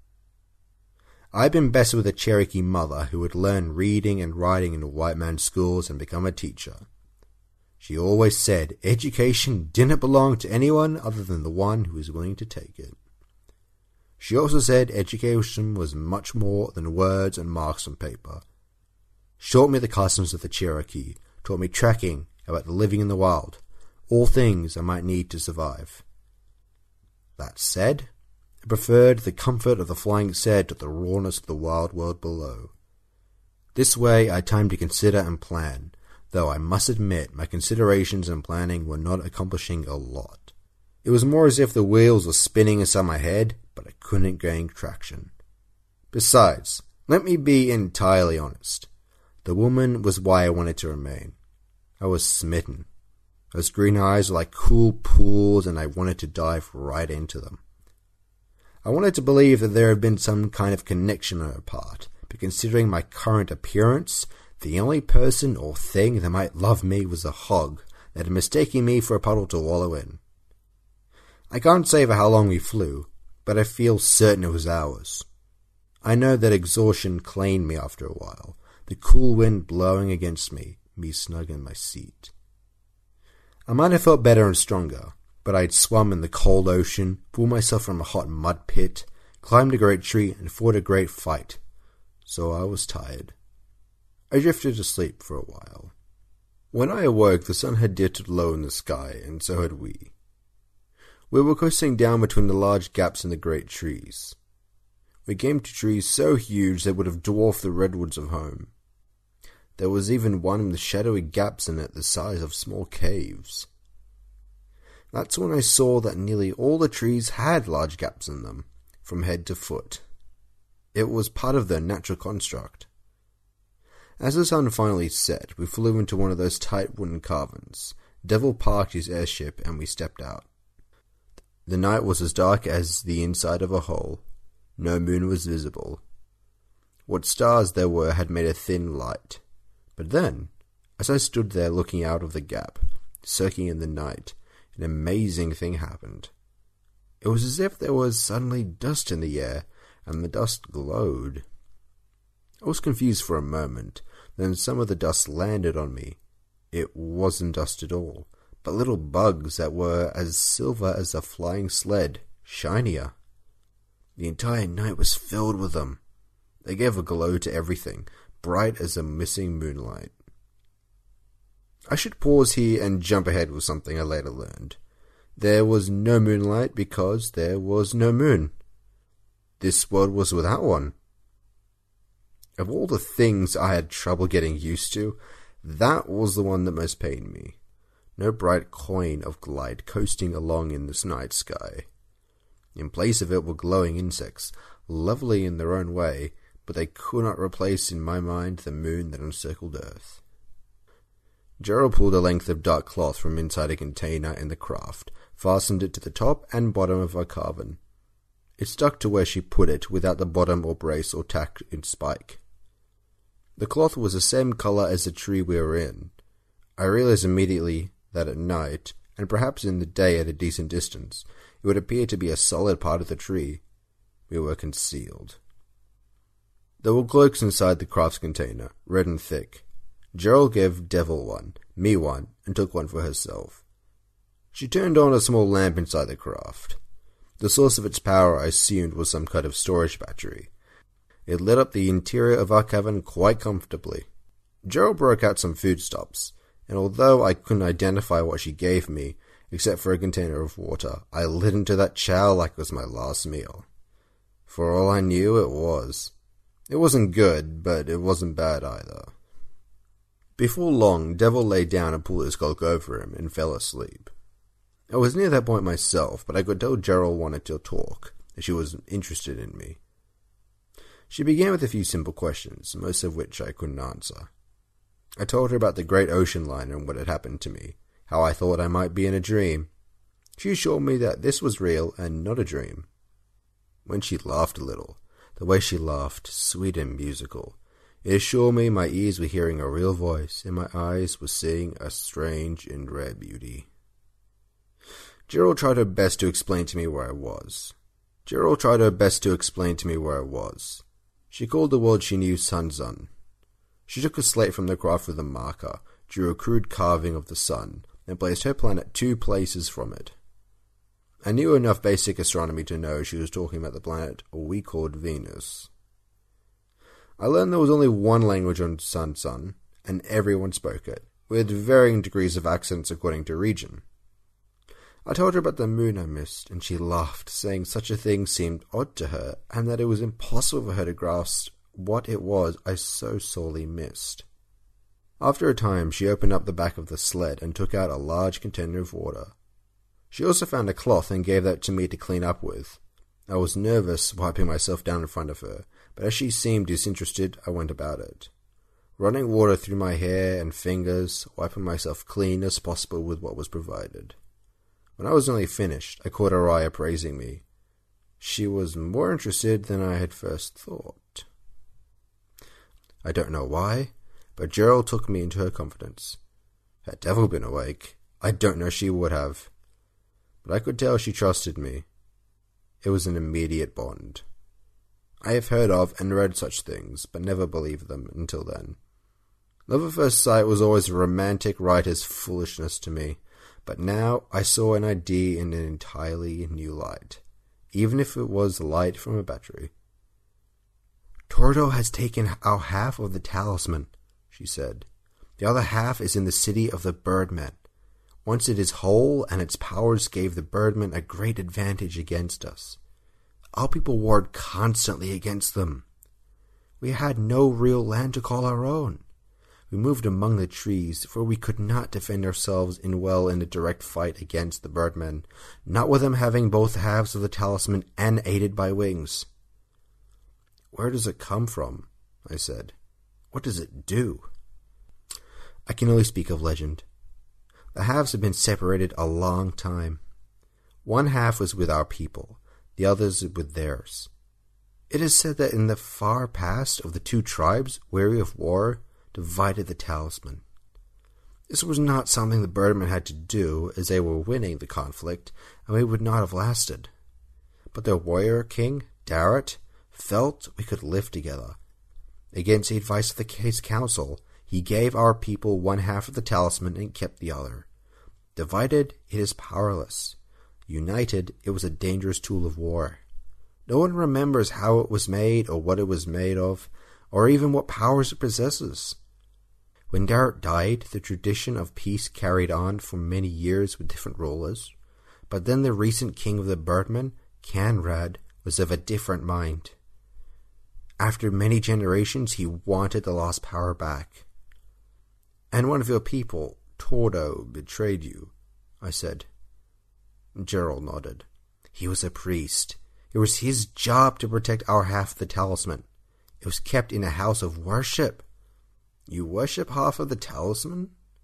I'd been blessed with a Cherokee mother who had learned reading and writing in white man's schools and become a teacher. She always said education didn't belong to anyone other than the one who was willing to take it. She also said education was much more than words and marks on paper. She taught me the customs of the Cherokee, taught me tracking, about the living in the wild, all things I might need to survive. That said, I preferred the comfort of the flying sled to the rawness of the wild world below. This way I had time to consider and plan, though I must admit my considerations and planning were not accomplishing a lot. It was more as if the wheels were spinning inside my head, but I couldn't gain traction. Besides, let me be entirely honest. The woman was why I wanted to remain. I was smitten. Those green eyes were like cool pools, and I wanted to dive right into them. I wanted to believe that there had been some kind of connection on her part, but considering my current appearance, the only person or thing that might love me was a hog that had mistaken me for a puddle to wallow in. I can't say for how long we flew, but I feel certain it was hours. I know that exhaustion claimed me after a while, the cool wind blowing against me, me snug in my seat. I might have felt better and stronger, but I had swum in the cold ocean, pulled myself from a hot mud pit, climbed a great tree, and fought a great fight, so I was tired. I drifted to sleep for a while. When I awoke, the sun had dipped low in the sky, and so had we. We were coasting down between the large gaps in the great trees. We came to trees so huge they would have dwarfed the redwoods of home. There was even one with shadowy gaps in it the size of small caves. That's when I saw that nearly all the trees had large gaps in them, from head to foot. It was part of their natural construct. As the sun finally set, we flew into one of those tight wooden caverns. Devil parked his airship and we stepped out. The night was as dark as the inside of a hole. No moon was visible. What stars there were had made a thin light. But then, as I stood there looking out of the gap, soaking in the night, an amazing thing happened. It was as if there was suddenly dust in the air, and the dust glowed. I was confused for a moment, then some of the dust landed on me. It wasn't dust at all, but little bugs that were as silver as a flying sled, shinier. The entire night was filled with them. They gave a glow to everything, bright as a missing moonlight. I should pause here and jump ahead with something I later learned. There was no moonlight because there was no moon. This world was without one. Of all the things I had trouble getting used to, that was the one that most pained me. No bright coin of light coasting along in this night sky. In place of it were glowing insects, lovely in their own way, but they could not replace in my mind the moon that encircled Earth. Gerald pulled a length of dark cloth from inside a container in the craft, fastened it to the top and bottom of her carbon. It stuck to where she put it without the bottom or brace or tack in spike. The cloth was the same colour as the tree we were in. I realized immediately that at night, and perhaps in the day at a decent distance, it would appear to be a solid part of the tree. We were concealed. There were cloaks inside the craft's container, red and thick. Gerald gave Devil one, me one, and took one for herself. She turned on a small lamp inside the craft. The source of its power, I assumed, was some kind of storage battery. It lit up the interior of our cavern quite comfortably. Gerald broke out some foodstuffs, and although I couldn't identify what she gave me, except for a container of water, I lit into that chow like it was my last meal. For all I knew, it was. It wasn't good, but it wasn't bad either. Before long, Devil lay down and pulled his cloak over him and fell asleep. I was near that point myself, but I could tell Gerald wanted to talk, and she was interested in me. She began with a few simple questions, most of which I couldn't answer. I told her about the great ocean liner and what had happened to me, how I thought I might be in a dream. She assured me that this was real and not a dream. When she laughed a little, the way she laughed, sweet and musical, it assured me my ears were hearing a real voice and my eyes were seeing a strange and rare beauty. Gerald tried her best to explain to me where I was. Gerald tried her best to explain to me where I was. She called the world she knew Sun-Sun. She took a slate from the craft with a marker, drew a crude carving of the sun, and placed her planet two places from it. I knew enough basic astronomy to know she was talking about the planet we called Venus. I learned there was only one language on Sun-Sun, and everyone spoke it, with varying degrees of accents according to region. I told her about the moon I missed, and she laughed, saying such a thing seemed odd to her, and that it was impossible for her to grasp what it was I so sorely missed. After a time, she opened up the back of the sled and took out a large container of water. She also found a cloth and gave that to me to clean up with. I was nervous, wiping myself down in front of her, but as she seemed disinterested, I went about it. Running water through my hair and fingers, wiping myself clean as possible with what was provided. When I was nearly finished, I caught her eye appraising me. She was more interested than I had first thought. I don't know why, but Gerald took me into her confidence. Had Devil been awake, I don't know she would have. But I could tell she trusted me. It was an immediate bond. I have heard of and read such things, but never believed them until then. Love at first sight was always a romantic writer's foolishness to me. But now I saw an idea in an entirely new light, even if it was light from a battery. Tordo has taken our half of the talisman, she said. The other half is in the city of the Birdmen. Once it is whole, and its powers gave the Birdmen a great advantage against us. Our people warred constantly against them. We had no real land to call our own. We moved among the trees, for we could not defend ourselves in well in a direct fight against the Birdmen, not with them having both halves of the talisman and aided by wings. Where does it come from? I said. What does it do? I can only speak of legend. The halves have been separated a long time. One half was with our people, the others with theirs. It is said that in the far past of the two tribes, weary of war, divided the talisman. This was not something the Birdmen had to do, as they were winning the conflict, and we would not have lasted. But their warrior king, Darrett, felt we could live together. Against the advice of the case council, he gave our people one half of the talisman and kept the other. Divided, it is powerless. United, it was a dangerous tool of war. No one remembers how it was made or what it was made of, or even what powers it possesses. When Darrett died, the tradition of peace carried on for many years with different rulers, but then the recent king of the Birdmen, Canrad, was of a different mind. After many generations, he wanted the lost power back. And one of your people, Tordo, betrayed you, I said. Gerald nodded. He was a priest. It was his job to protect our half of the talisman. It was kept in a house of worship. You worship half of the talisman?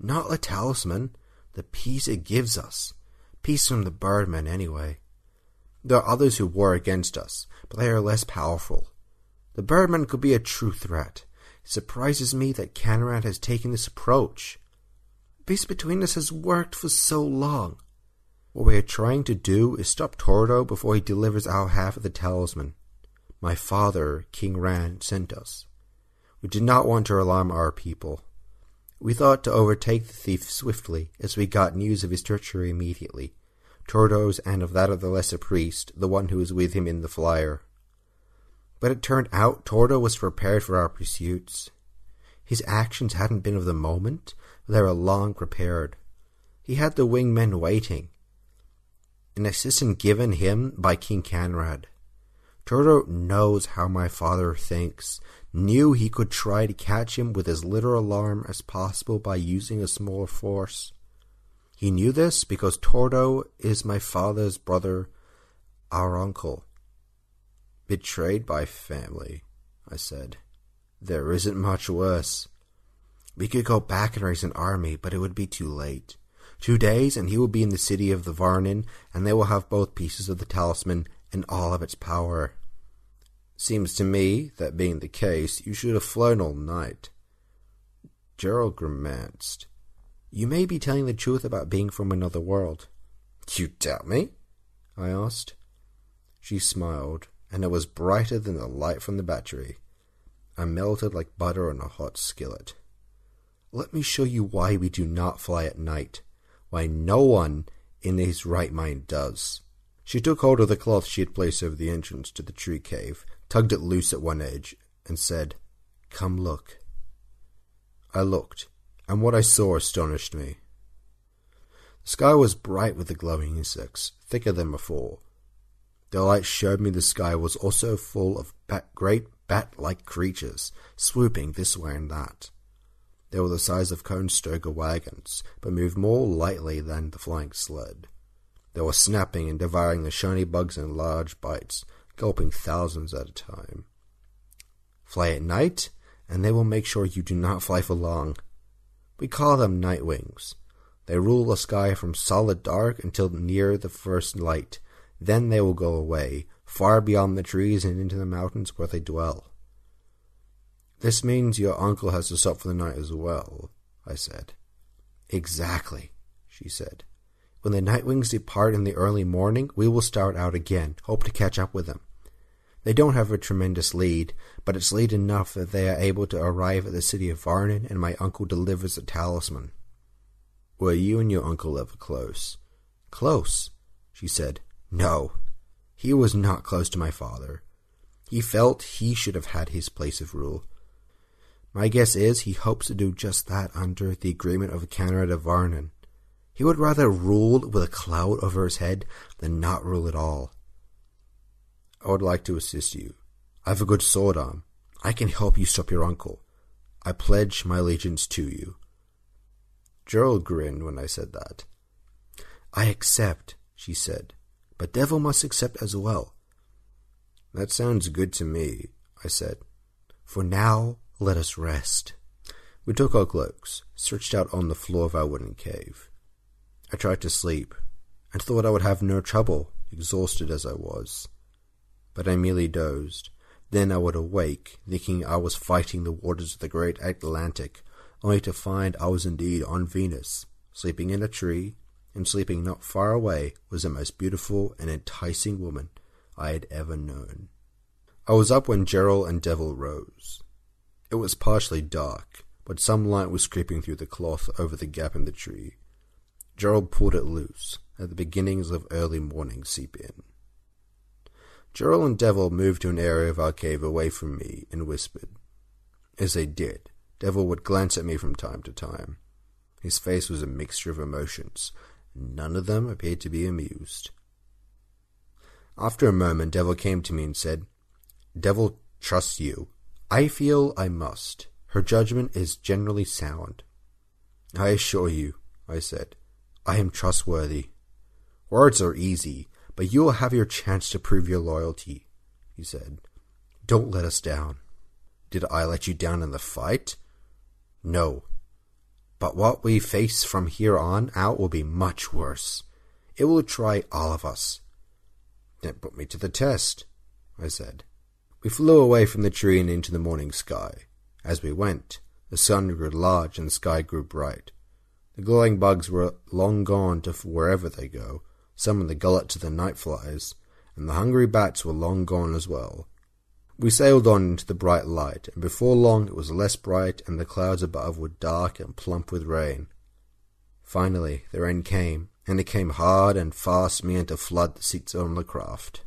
Not the talisman, the peace it gives us. Peace from the Birdmen, anyway. There are others who war against us, but they are less powerful. The Birdmen could be a true threat. It surprises me that Canarad has taken this approach. Peace between us has worked for so long. What we are trying to do is stop Tordo before he delivers our half of the talisman. My father, King Rand, sent us. We did not want to alarm our people. We thought to overtake the thief swiftly, as we got news of his treachery immediately. Tordo's and of that of the lesser priest, the one who was with him in the flyer. But it turned out Tordo was prepared for our pursuits. His actions hadn't been of the moment, but they were long prepared. He had the wingmen waiting. An assistant given him by King Canarad. Tordo knows how my father thinks, knew he could try to catch him with as little alarm as possible by using a smaller force. He knew this because Tordo is my father's brother, our uncle. Betrayed by family, I said. There isn't much worse. We could go back and raise an army, but it would be too late. Two days and he will be in the city of the Varnin, and they will have both pieces of the talisman and all of its power. Seems to me, that being the case, you should have flown all night. Gerald grimaced. You may be telling the truth about being from another world. You doubt me? I asked. She smiled, and it was brighter than the light from the battery. I melted like butter on a hot skillet. Let me show you why we do not fly at night, why no one in his right mind does. She took hold of the cloth she had placed over the entrance to the tree cave, tugged it loose at one edge, and said, Come look. I looked, and what I saw astonished me. The sky was bright with the glowing insects, thicker than before. The light showed me the sky was also full of bat, great bat-like creatures, swooping this way and that. They were the size of Conestoga wagons, but moved more lightly than the flying sled. They were snapping and devouring the shiny bugs in large bites, gulping thousands at a time. Fly at night, and they will make sure you do not fly for long. We call them night wings. They rule the sky from solid dark until near the first light. Then they will go away, far beyond the trees and into the mountains where they dwell. This means your uncle has to stop for the night as well, I said. Exactly, she said. When the Nightwings depart in the early morning, we will start out again, hope to catch up with them. They don't have a tremendous lead, but it's lead enough that they are able to arrive at the city of Varnin, and my uncle delivers the talisman. Were you and your uncle ever close? Close, she said. No, he was not close to my father. He felt he should have had his place of rule. My guess is he hopes to do just that under the agreement of Canarad of Varnin. He would rather rule with a cloud over his head than not rule at all. I would like to assist you. I have a good sword arm. I can help you stop your uncle. I pledge my allegiance to you. Gerald grinned when I said that. I accept, she said, but Devil must accept as well. That sounds good to me, I said. For now, let us rest. We took our cloaks, stretched out on the floor of our wooden cave. I tried to sleep, and thought I would have no trouble, exhausted as I was. But I merely dozed. Then I would awake, thinking I was fighting the waters of the great Atlantic, only to find I was indeed on Venus, sleeping in a tree, and sleeping not far away was the most beautiful and enticing woman I had ever known. I was up when Gerald and Devil rose. It was partially dark, but some light was creeping through the cloth over the gap in the tree. Gerald pulled it loose, and the beginnings of early morning seep in. Gerald and Devil moved to an area of our cave away from me and whispered. As they did, Devil would glance at me from time to time. His face was a mixture of emotions. None of them appeared to be amused. After a moment, Devil came to me and said, Devil trusts you. I feel I must. Her judgment is generally sound. I assure you, I said, I am trustworthy. Words are easy, but you will have your chance to prove your loyalty, he said. Don't let us down. Did I let you down in the fight? No. But what we face from here on out will be much worse. It will try all of us. Then put me to the test, I said. We flew away from the tree and into the morning sky. As we went, the sun grew large and the sky grew bright. The glowing bugs were long gone to wherever they go, some in the gullet to the night flies, and the hungry bats were long gone as well. We sailed on into the bright light, and before long it was less bright, and the clouds above were dark and plump with rain. Finally, the rain came, and it came hard and fast, meant to flood the seats on the craft.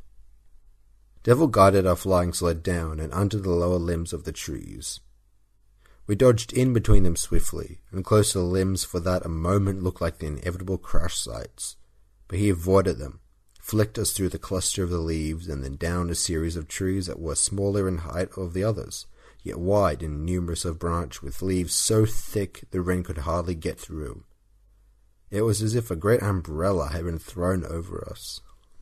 Devil guided our flying sled down and under the lower limbs of the trees. We dodged in between them swiftly, and close to the limbs for that a moment looked like the inevitable crash sites, but he avoided them, flicked us through the cluster of the leaves, and then down a series of trees that were smaller in height of the others, yet wide and numerous of branch, with leaves so thick the rain could hardly get through. It was as if a great umbrella had been thrown over us.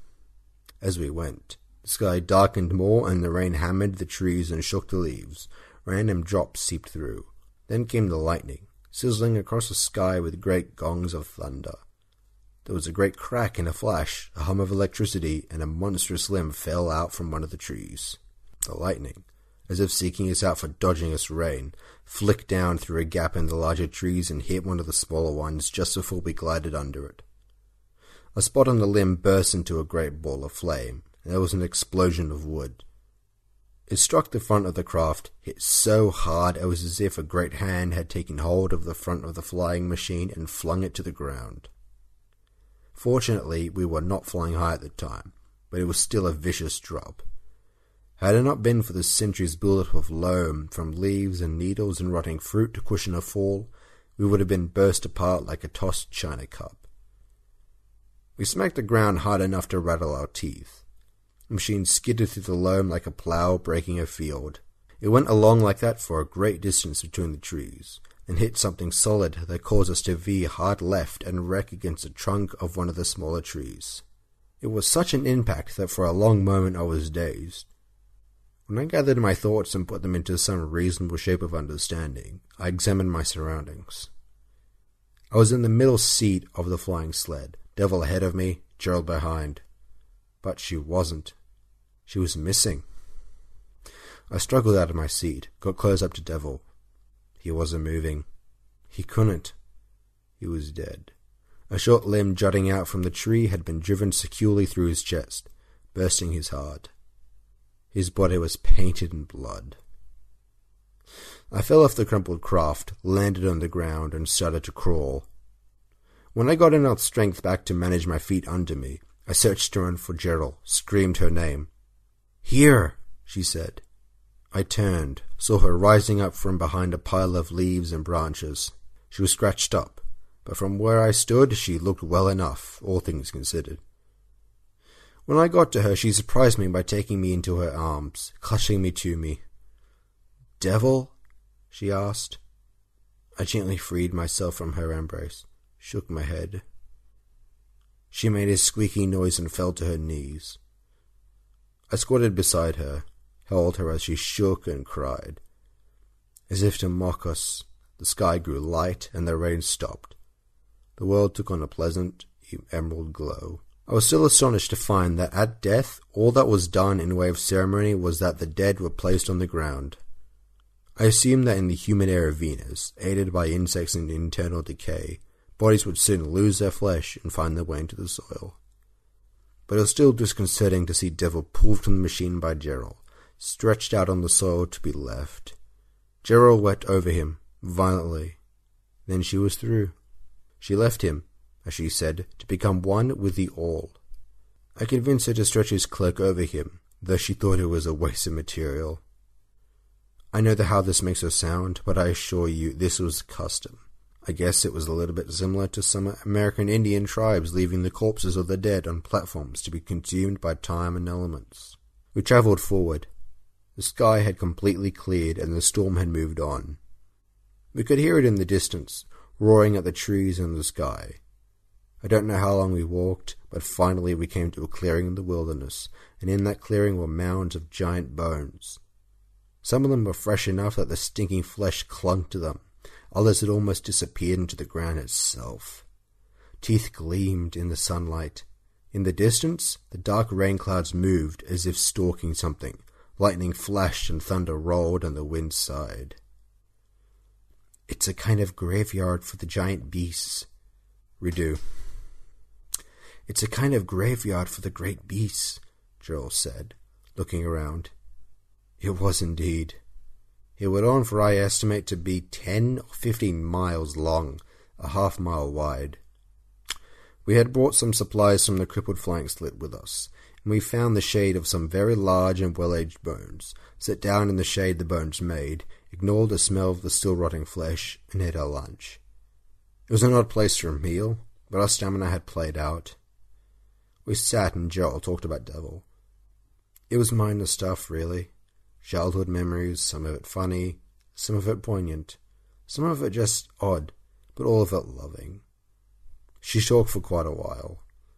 As we went, the sky darkened more, and the rain hammered the trees and shook the leaves. Random drops seeped through. Then came the lightning, sizzling across the sky with great gongs of thunder. There was a great crack and a flash, a hum of electricity, and a monstrous limb fell out from one of the trees. The lightning, as if seeking us out for dodging us rain, flicked down through a gap in the larger trees and hit one of the smaller ones just before we glided under it. A spot on the limb burst into a great ball of flame, and there was an explosion of wood. It struck the front of the craft, hit so hard it was as if a great hand had taken hold of the front of the flying machine and flung it to the ground. Fortunately, we were not flying high at the time, but it was still a vicious drop. Had it not been for the centuries built-up of loam from leaves and needles and rotting fruit to cushion a fall, we would have been burst apart like a tossed china cup. We smacked the ground hard enough to rattle our teeth. The machine skidded through the loam like a plough breaking a field. It went along like that for a great distance between the trees, and hit something solid that caused us to veer hard left and wreck against the trunk of one of the smaller trees. It was such an impact that for a long moment I was dazed. When I gathered my thoughts and put them into some reasonable shape of understanding, I examined my surroundings. I was in the middle seat of the flying sled, Devil ahead of me, Gerald behind. But she wasn't. She was missing. I struggled out of my seat, got close up to Devil. He wasn't moving. He couldn't. He was dead. A short limb jutting out from the tree had been driven securely through his chest, bursting his heart. His body was painted in blood. I fell off the crumpled craft, landed on the ground, and started to crawl. When I got enough strength back to manage my feet under me, I searched around for Gerald, screamed her name. "Here!" she said. I turned, saw her rising up from behind a pile of leaves and branches. She was scratched up, but from where I stood she looked well enough, all things considered. When I got to her, she surprised me by taking me into her arms, clutching me to me. "Devil?" she asked. I gently freed myself from her embrace, shook my head. She made a squeaky noise and fell to her knees. I squatted beside her, held her as she shook and cried. As if to mock us, the sky grew light and the rain stopped. The world took on a pleasant emerald glow. I was still astonished to find that at death all that was done in way of ceremony was that the dead were placed on the ground. I assumed that in the humid air of Venus, aided by insects and internal decay, bodies would soon lose their flesh and find their way into the soil. But it was still disconcerting to see Devil pulled from the machine by Gerald, stretched out on the soil to be left. Gerald wept over him, violently. Then she was through. She left him, as she said, to become one with the all. I convinced her to stretch his cloak over him, though she thought it was a waste of material. I know how this makes her sound, but I assure you this was custom. I guess it was a little bit similar to some American Indian tribes leaving the corpses of the dead on platforms to be consumed by time and elements. We travelled forward. The sky had completely cleared and the storm had moved on. We could hear it in the distance, roaring at the trees and the sky. I don't know how long we walked, but finally we came to a clearing in the wilderness, and in that clearing were mounds of giant bones. Some of them were fresh enough that the stinking flesh clung to them. Others had almost disappeared into the ground itself. Teeth gleamed in the sunlight. In the distance, the dark rain clouds moved as if stalking something. Lightning flashed and thunder rolled and the wind sighed. It's a kind of graveyard for the giant beasts. Ridu. It's a kind of graveyard for the great beasts, Joel said, looking around. It was indeed. It went on for I estimate to be ten or fifteen miles long, a half mile wide. We had brought some supplies from the crippled flank slit with us, and we found the shade of some very large and well-aged bones, sat down in the shade the bones made, ignored the smell of the still-rotting flesh, and ate our lunch. It was an odd place for a meal, but our stamina had played out. We sat and Joel talked about Devil. It was minor stuff, really. Childhood memories, some of it funny, some of it poignant, some of it just odd, but all of it loving. She talked for quite a while.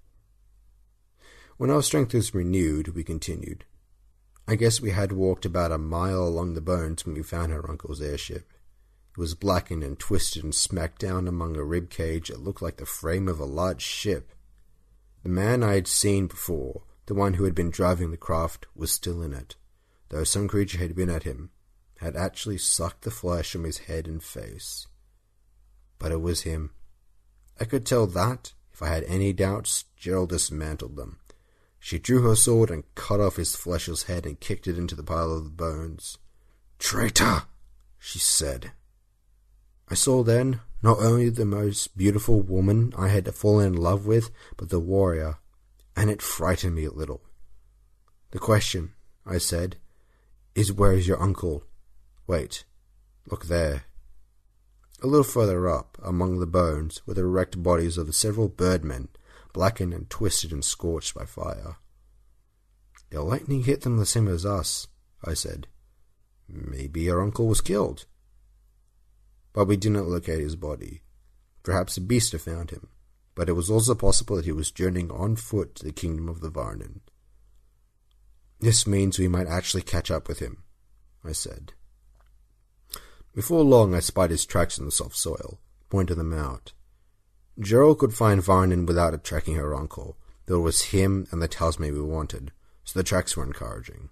When our strength was renewed, we continued. I guess we had walked about a mile along the bones when we found her uncle's airship. It was blackened and twisted and smacked down among a rib cage that looked like the frame of a large ship. The man I had seen before, the one who had been driving the craft, was still in it, though some creature had been at him, had actually sucked the flesh from his head and face. But it was him. I could tell that, if I had any doubts, Gerald dismantled them. She drew her sword and cut off his fleshless head and kicked it into the pile of the bones. "Traitor!" she said. I saw then not only the most beautiful woman I had fallen in love with, but the warrior, and it frightened me a little. "The question," I said, "is where is your uncle? Wait, look there." A little further up, among the bones, were the erect bodies of the several birdmen, blackened and twisted and scorched by fire. "The lightning hit them the same as us," I said. "Maybe your uncle was killed." But we didn't locate his body. Perhaps a beast had found him, but it was also possible that he was journeying on foot to the kingdom of the Varnin. "This means we might actually catch up with him," I said. Before long I spied his tracks in the soft soil, pointed them out. Gerald could find Varnin without tracking her uncle, though it was him and the talisman we wanted, so the tracks were encouraging.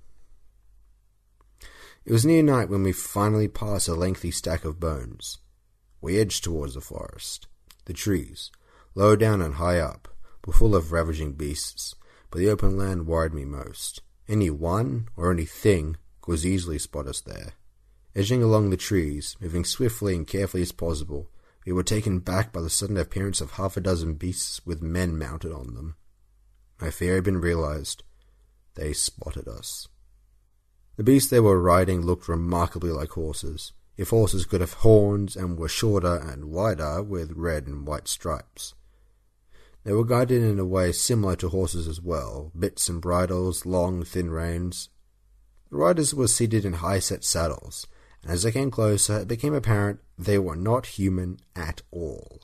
It was near night when we finally passed a lengthy stack of bones. We edged towards the forest. The trees, low down and high up, were full of ravaging beasts, but the open land worried me most. Any one, or anything, could easily spot us there. Edging along the trees, moving swiftly and carefully as possible, we were taken back by the sudden appearance of half a dozen beasts with men mounted on them. My fear had been realized. They spotted us. The beasts they were riding looked remarkably like horses, if horses could have horns, and were shorter and wider with red and white stripes. They were guided in a way similar to horses as well, bits and bridles, long, thin reins. The riders were seated in high-set saddles, and as I came closer, it became apparent they were not human at all.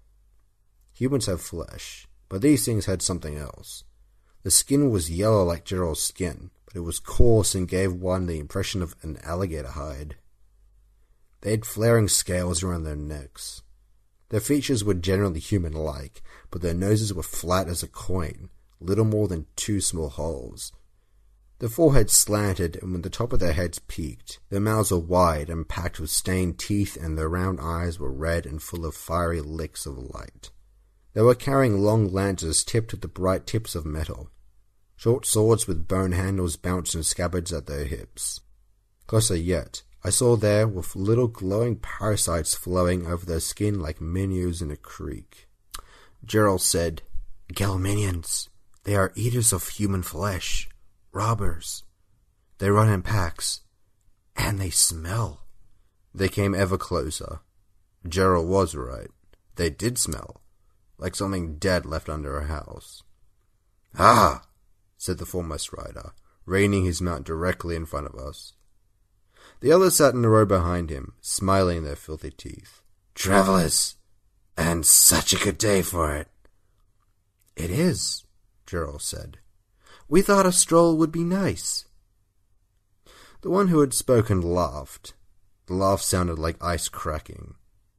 Humans have flesh, but these things had something else. The skin was yellow like Gerald's skin, but it was coarse and gave one the impression of an alligator hide. They had flaring scales around their necks. Their features were generally human-like, but their noses were flat as a coin, little more than two small holes. Their foreheads slanted, and when the top of their heads peaked, their mouths were wide and packed with stained teeth, and their round eyes were red and full of fiery licks of light. They were carrying long lances tipped with the bright tips of metal. Short swords with bone handles bounced in scabbards at their hips. Closer yet, I saw there were little glowing parasites flowing over their skin like minnows in a creek. Gerald said, "Gelminians. They are eaters of human flesh. Robbers. They run in packs. And they smell." They came ever closer. Gerald was right. They did smell, like something dead left under a house. "Ah!" said the foremost rider, reining his mount directly in front of us. The others sat in a row behind him, smiling their filthy teeth. "Travellers! And such a good day for it!" "It is," Gerald said. "We thought a stroll would be nice." The one who had spoken laughed. The laugh sounded like ice cracking.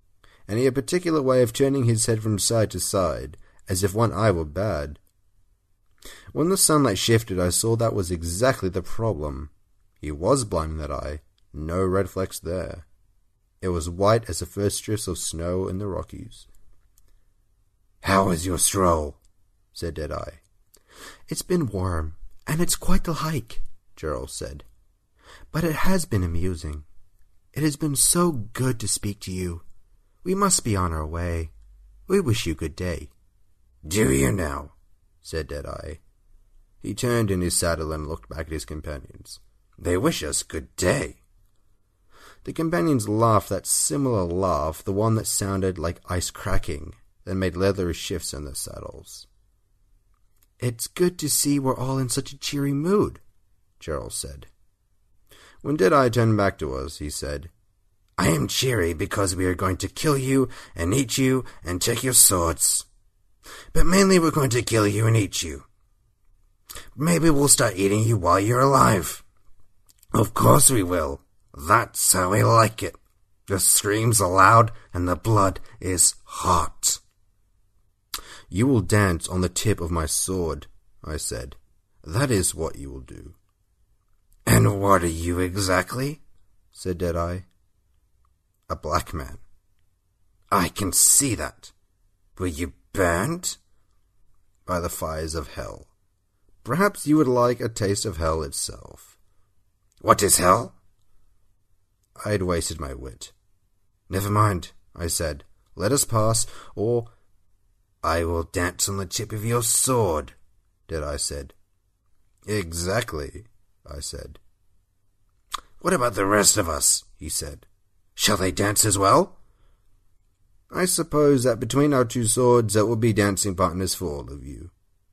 and he had a particular way of turning his head from side to side, as if one eye were bad. When the sunlight shifted, I saw that was exactly the problem. He was blind in that eye, no red flecks there. It was white as the first drifts of snow in the Rockies. "How was your stroll?" said Deadeye. "It's been warm, and it's quite the hike," Gerald said. "But it has been amusing. It has been so good to speak to you. We must be on our way. We wish you good day." "Do you now?" said Deadeye. He turned in his saddle and looked back at his companions. "They wish us good day." The companions laughed that similar laugh, the one that sounded like ice cracking, then made leathery shifts in their saddles. "It's good to see we're all in such a cheery mood," Gerald said. When Deadeye turned back to us, he said, "I am cheery because we are going to kill you and eat you and take your swords. But mainly we're going to kill you and eat you. Maybe we'll start eating you while you're alive. Of course we will. That's how we like it. The screams are loud and the blood is hot." "You will dance on the tip of my sword," I said. "That is what you will do." "And what are you exactly?" said Deadeye. "A black man." "I can see that. Were you burned?" "By the fires of hell. Perhaps you would like a taste of hell itself." "What is hell?" I had wasted my wit. "Never mind," I said. "Let us pass, or—" "I will dance on the tip of your sword," Deadeye said. "Exactly," I said. "What about the rest of us?" he said. "Shall they dance as well?" "I suppose that between our two swords there will be dancing partners for all of you."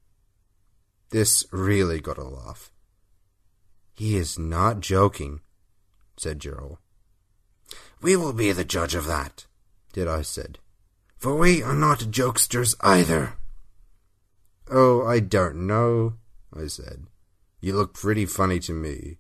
This really got a laugh. "He is not joking," said Gerald. "We will be the judge of that," Deadeye said. "For we are not jokesters either." "Oh, I don't know," I said. "You look pretty funny to me."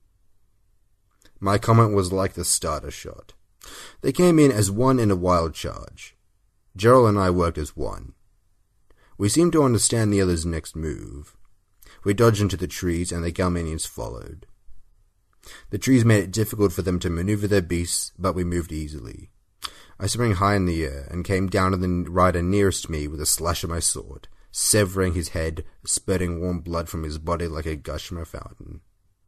My comment was like the starter shot. They came in as one in a wild charge. Gerald and I worked as one. We seemed to understand the other's next move. We dodged into the trees, and the Galmanians followed. The trees made it difficult for them to maneuver their beasts, but we moved easily. I sprang high in the air, and came down to the rider nearest me with a slash of my sword, severing his head, spurting warm blood from his body like a gush from a fountain.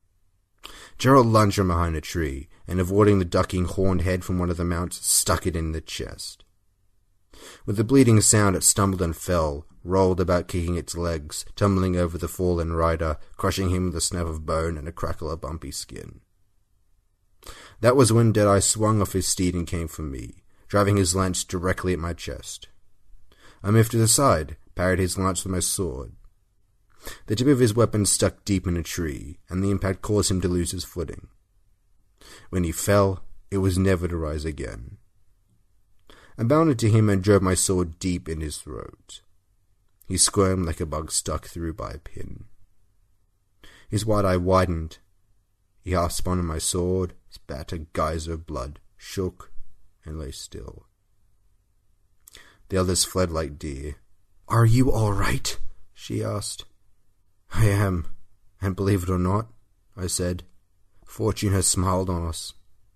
Gerald lunged from behind a tree, and avoiding the ducking horned head from one of the mounts, stuck it in the chest. With a bleeding sound it stumbled and fell, rolled about kicking its legs, tumbling over the fallen rider, crushing him with a snap of bone and a crackle of bumpy skin. That was when Deadeye swung off his steed and came for me, driving his lance directly at my chest. I moved to the side, parried his lance with my sword. The tip of his weapon stuck deep in a tree, and the impact caused him to lose his footing. When he fell, it was never to rise again. I bounded to him and drove my sword deep in his throat. He squirmed like a bug stuck through by a pin. His wide eye widened. He half spun on my sword, spat a geyser of blood, shook, and lay still. The others fled like deer. "Are you all right?" she asked. "I am, and believe it or not," I said, "Fortune has smiled on us."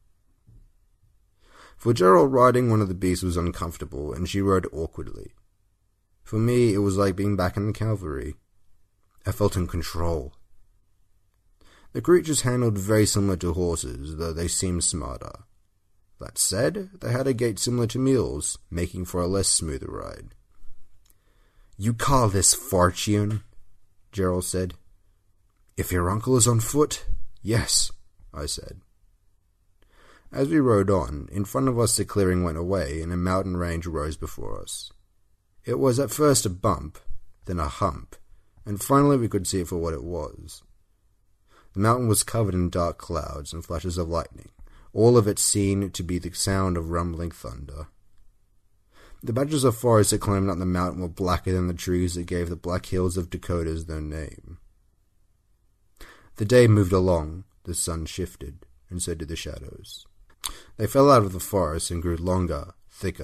For Gerald, riding one of the beasts was uncomfortable, and she rode awkwardly. For me, it was like being back in the cavalry. I felt in control. The creatures handled very similar to horses, though they seemed smarter. That said, they had a gait similar to mules, making for a less smooth ride. "You call this fortune?" Gerald said. "If your uncle is on foot, yes," I said. As we rode on, in front of us the clearing went away, and a mountain range rose before us. It was at first a bump, then a hump, and finally we could see it for what it was. The mountain was covered in dark clouds and flashes of lightning, all of it seemed to be the sound of rumbling thunder. The patches of forest that climbed up the mountain were blacker than the trees that gave the Black Hills of Dakotas their name. The day moved along, the sun shifted, and so did the shadows. They fell out of the forest and grew longer, thicker,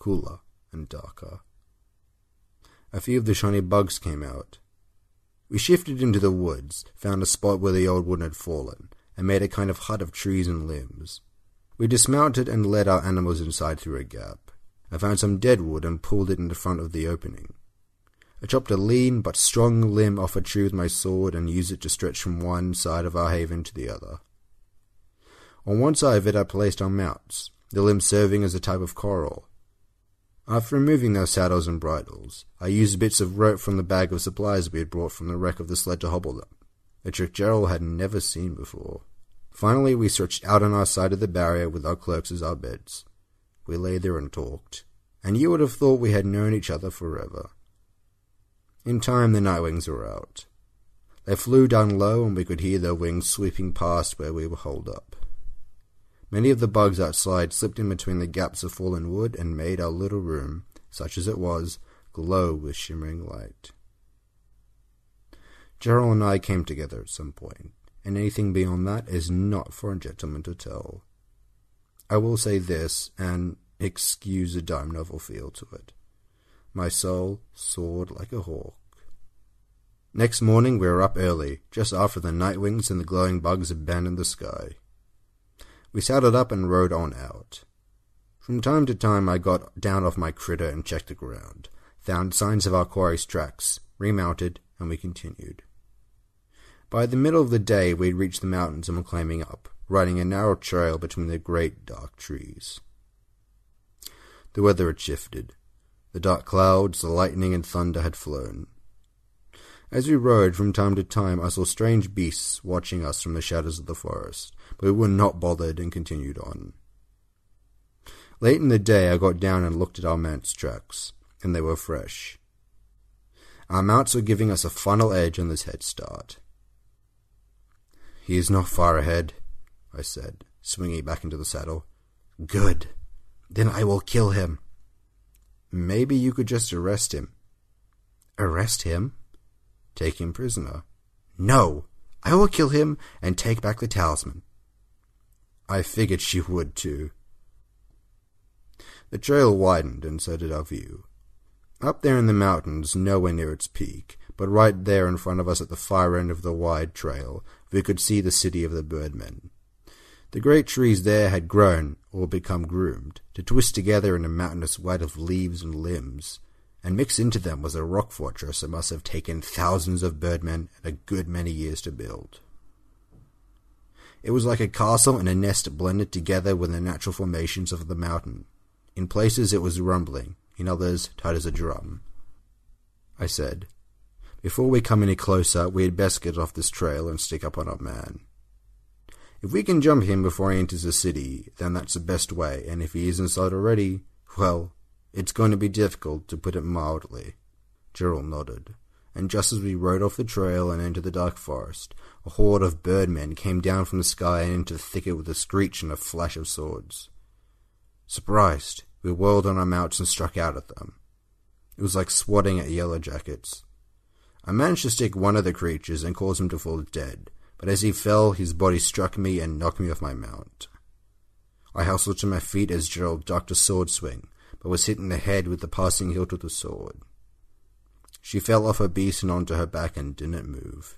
cooler and darker. A few of the shiny bugs came out. We shifted into the woods, found a spot where the old wood had fallen, and made a kind of hut of trees and limbs. We dismounted and led our animals inside through a gap. I found some dead wood and pulled it in the front of the opening. I chopped a lean but strong limb off a tree with my sword and used it to stretch from one side of our haven to the other. On one side of it I placed our mounts, the limb serving as a type of corral. After removing their saddles and bridles, I used bits of rope from the bag of supplies we had brought from the wreck of the sled to hobble them, a trick Gerald had never seen before. Finally, we stretched out on our side of the barrier with our cloaks as our beds. We lay there and talked, and you would have thought we had known each other forever. In time, the Nightwings were out. They flew down low, and we could hear their wings sweeping past where we were holed up. Many of the bugs outside slipped in between the gaps of fallen wood and made our little room, such as it was, glow with shimmering light. Gerald and I came together at some point, and anything beyond that is not for a gentleman to tell. I will say this, and excuse the dime novel feel to it. My soul soared like a hawk. Next morning we were up early, just after the Nightwings and the glowing bugs abandoned the sky. We saddled up and rode on out. From time to time I got down off my critter and checked the ground, found signs of our quarry's tracks, remounted, and we continued. By the middle of the day we had reached the mountains and were climbing up, riding a narrow trail between the great dark trees. The weather had shifted. The dark clouds, the lightning and thunder had flown. As we rode, from time to time I saw strange beasts watching us from the shadows of the forest, but we were not bothered and continued on. Late in the day I got down and looked at our mounts' tracks, and they were fresh. Our mounts were giving us a final edge on this head start. "He is not far ahead," I said, swinging back into the saddle. "Good. Then I will kill him." "Maybe you could just arrest him." "Arrest him?" "Take him prisoner." "No! I will kill him and take back the talisman." I figured she would too. The trail widened, and so did our view. Up there in the mountains, nowhere near its peak, but right there in front of us at the far end of the wide trail, we could see the city of the Birdmen. The great trees there had grown, or become groomed, to twist together in a mountainous web of leaves and limbs, and mixed into them was a rock fortress that must have taken thousands of birdmen and a good many years to build. It was like a castle and a nest blended together with the natural formations of the mountain. In places it was rumbling, in others tight as a drum. I said, "Before we come any closer, we had best get off this trail and stick up on our man. If we can jump him before he enters the city, then that's the best way, and if he is inside already, well, it's going to be difficult, to put it mildly." Gerald nodded, and just as we rode off the trail and into the dark forest, a horde of birdmen came down from the sky and into the thicket with a screech and a flash of swords. Surprised, we whirled on our mounts and struck out at them. It was like swatting at yellow jackets. I managed to stick one of the creatures and cause him to fall dead, but as he fell, his body struck me and knocked me off my mount. I hustled to my feet as Gerald ducked a sword swing, but was hit in the head with the passing hilt of the sword. She fell off her beast and onto her back and didn't move.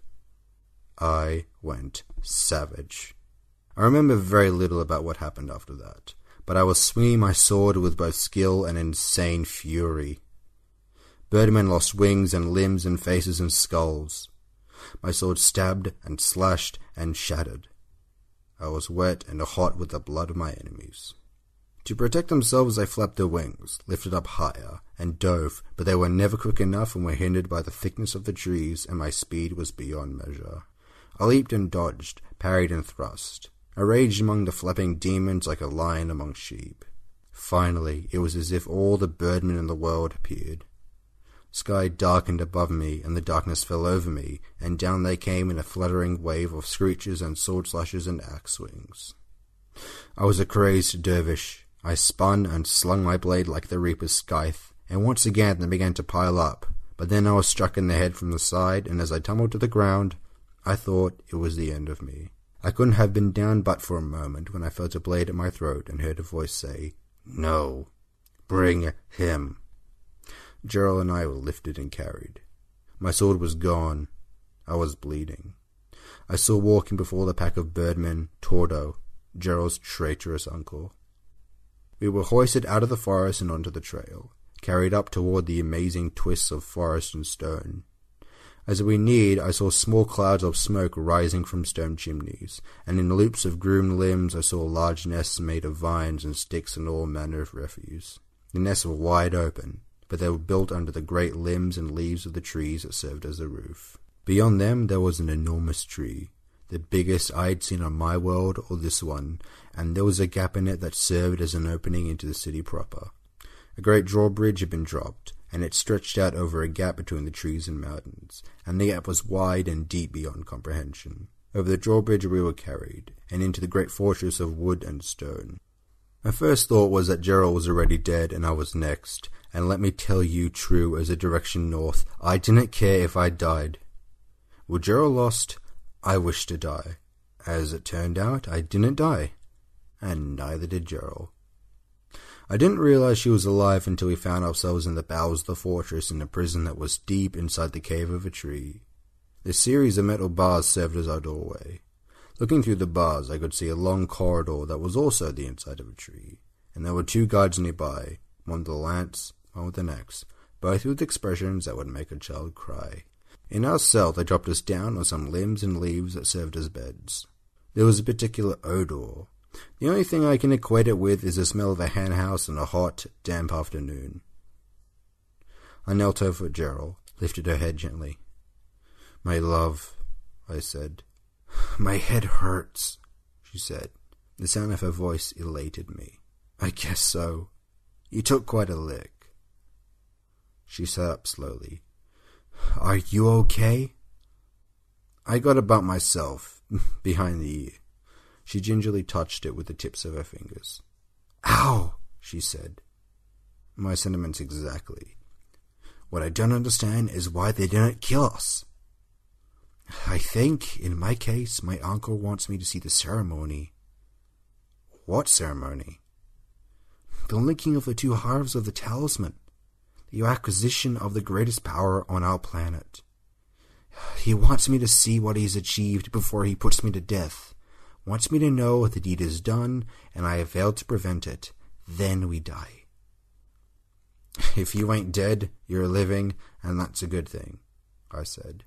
I went savage. I remember very little about what happened after that, but I was swinging my sword with both skill and insane fury. Birdmen lost wings and limbs and faces and skulls. My sword stabbed and slashed and shattered. I was wet and hot with the blood of my enemies. To protect themselves, they flapped their wings, lifted up higher, and dove, but they were never quick enough and were hindered by the thickness of the trees, and my speed was beyond measure. I leaped and dodged, parried and thrust. I raged among the flapping demons like a lion among sheep. Finally, it was as if all the birdmen in the world appeared. Sky darkened above me, and the darkness fell over me, and down they came in a fluttering wave of screeches and sword slashes and axe swings. I was a crazed dervish. I spun and slung my blade like the reaper's scythe, and once again they began to pile up, but then I was struck in the head from the side, and as I tumbled to the ground, I thought it was the end of me. I couldn't have been down but for a moment when I felt a blade at my throat and heard a voice say, "No." Bring him. Gerald and I were lifted and carried. My sword was gone. I was bleeding. I saw walking before the pack of birdmen, Tordo, Gerald's traitorous uncle. We were hoisted out of the forest and onto the trail, carried up toward the amazing twists of forest and stone. As we neared, I saw small clouds of smoke rising from stone chimneys, and in loops of groomed limbs I saw large nests made of vines and sticks and all manner of refuse. The nests were wide open, but they were built under the great limbs and leaves of the trees that served as a roof. Beyond them there was an enormous tree, the biggest I had seen on my world or this one, and there was a gap in it that served as an opening into the city proper. A great drawbridge had been dropped, and it stretched out over a gap between the trees and mountains, and the gap was wide and deep beyond comprehension. Over the drawbridge we were carried, and into the great fortress of wood and stone. My first thought was that Gerald was already dead and I was next, and let me tell you true as a direction north, I didn't care if I died. With Gerald lost, I wished to die. As it turned out, I didn't die, and neither did Gerald. I didn't realize she was alive until we found ourselves in the bowels of the fortress in a prison that was deep inside the cave of a tree. The series of metal bars served as our doorway. Looking through the bars, I could see a long corridor that was also the inside of a tree, and there were two guards nearby, one with a lance, one with an axe, both with expressions that would make a child cry. In our cell, they dropped us down on some limbs and leaves that served as beds. There was a particular odor. The only thing I can equate it with is the smell of a hen house on a hot, damp afternoon. I knelt over Gerald, lifted her head gently. "My love," I said. "My head hurts," she said. The sound of her voice elated me. "I guess so. You took quite a lick." She sat up slowly. "Are you okay?" I got about myself, behind the ear. She gingerly touched it with the tips of her fingers. "Ow!" she said. My sentiments exactly. What I don't understand is why they didn't kill us. I think, in my case, my uncle wants me to see the ceremony. What ceremony? The linking of the two halves of the talisman. The acquisition of the greatest power on our planet. He wants me to see what he's achieved before he puts me to death. Wants me to know the deed is done, and I have failed to prevent it. Then we die. If you ain't dead, you're living, and that's a good thing, I said.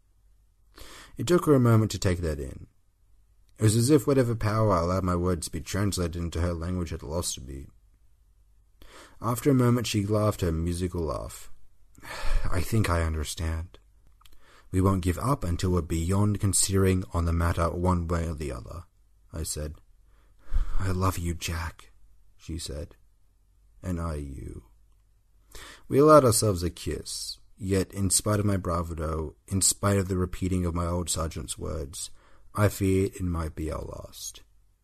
It took her a moment to take that in. It was as if whatever power allowed my words to be translated into her language had lost a beat. After a moment she laughed her musical laugh. I think I understand. We won't give up until we're beyond considering on the matter one way or the other, I said. I love you, Jack, she said. And I you. We allowed ourselves a kiss, yet in spite of my bravado, in spite of the repeating of my old sergeant's words, I feared it might be our last.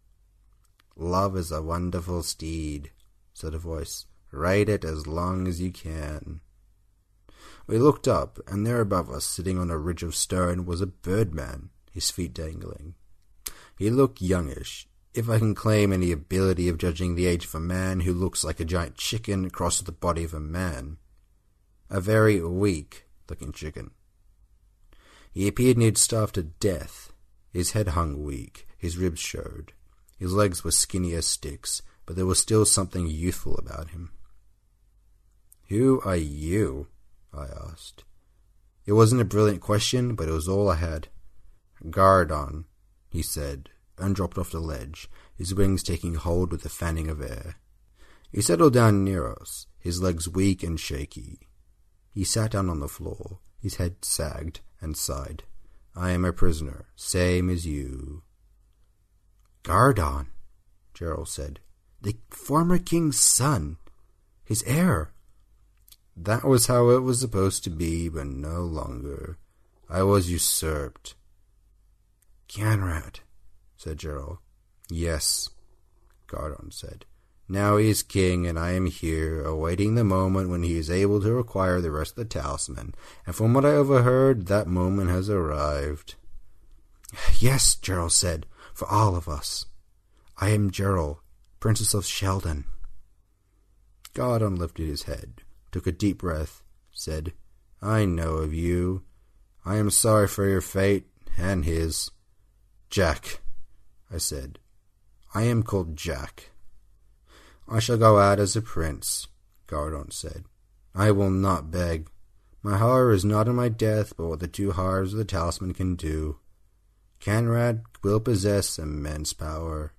Love is a wonderful steed, said a voice. Ride it as long as you can. We looked up, and there above us, sitting on a ridge of stone, was a birdman, his feet dangling. He looked youngish, if I can claim any ability of judging the age of a man who looks like a giant chicken crossed with the body of a man. A very weak-looking chicken. He appeared near starved to death. His head hung weak, his ribs showed. His legs were skinny as sticks, but there was still something youthful about him. Who are you? I asked. It wasn't a brilliant question, but it was all I had. Gardon, he said, and dropped off the ledge, his wings taking hold with the fanning of air. He settled down near us, his legs weak and shaky. He sat down on the floor, his head sagged, and sighed. I am a prisoner, same as you. Gardon, Gerald said. The former king's son. His heir. That was how it was supposed to be, but no longer. I was usurped. Conrad, said Gerald. Yes, Gardon said. Now he is king, and I am here, awaiting the moment when he is able to acquire the rest of the talisman, and from what I overheard, that moment has arrived. Yes, Gerald said, for all of us. I am Gerald, Princess of Sheldon. Gardon lifted his head, took a deep breath, said, I know of you. I am sorry for your fate, and his. Jack, I said. I am called Jack. I shall go out as a prince, Gardon said. I will not beg. My horror is not in my death, but what the two horrors of the talisman can do. Canrad will possess immense power.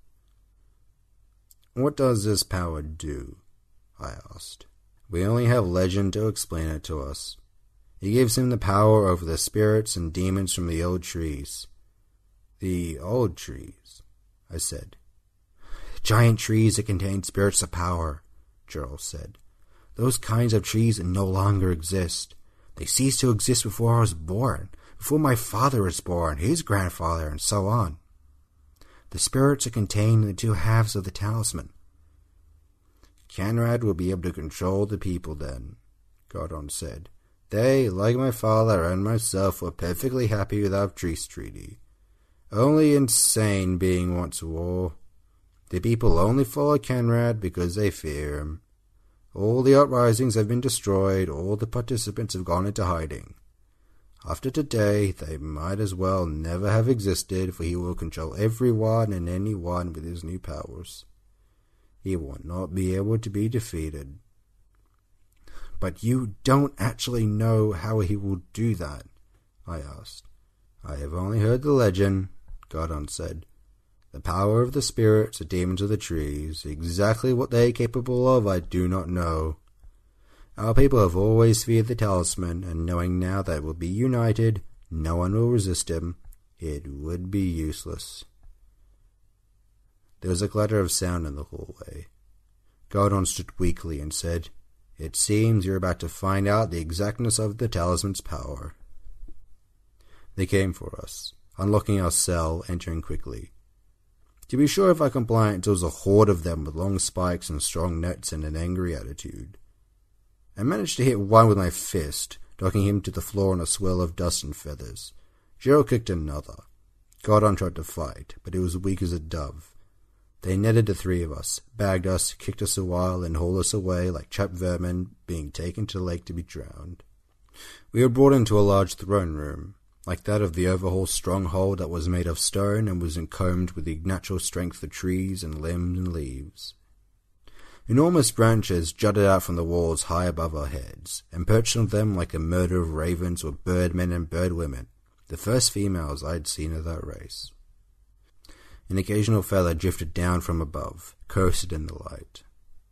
What does this power do? I asked. We only have legend to explain it to us. It gives him the power over the spirits and demons from the old trees. The old trees, I said. Giant trees that contain spirits of power, Gerald said. Those kinds of trees no longer exist. They ceased to exist before I was born, before my father was born, his grandfather, and so on. The spirits are contained in the two halves of the talisman. Canrad will be able to control the people then, Gardon said. They, like my father and myself, were perfectly happy with our peace treaty. Only insane being wants war. The people only follow Canrad because they fear him. All the uprisings have been destroyed, all the participants have gone into hiding. After today, they might as well never have existed, for he will control everyone and anyone with his new powers. He will not be able to be defeated. But you don't actually know how he will do that, I asked. I have only heard the legend, Gardon said. The power of the spirits, the demons of the trees, exactly what they are capable of I do not know. Our people have always feared the talisman, and knowing now that it will be united, no one will resist him. It would be useless. There was a clatter of sound in the hallway. Gardon stood weakly and said, It seems you're about to find out the exactness of the talisman's power. They came for us, unlocking our cell, entering quickly. To be sure of our compliance, there was a horde of them with long spikes and strong nets and an angry attitude. I managed to hit one with my fist, knocking him to the floor in a swirl of dust and feathers. Gerald kicked another. Gardon tried to fight, but he was weak as a dove. They netted the three of us, bagged us, kicked us a while, and hauled us away like trapped vermin being taken to the lake to be drowned. We were brought into a large throne room, like that of the Overhaul stronghold that was made of stone and was encombed with the natural strength of trees and limbs and leaves. Enormous branches jutted out from the walls high above our heads, and perched on them like a murder of ravens were birdmen and birdwomen, the first females I had seen of that race. An occasional feather drifted down from above, coasted in the light.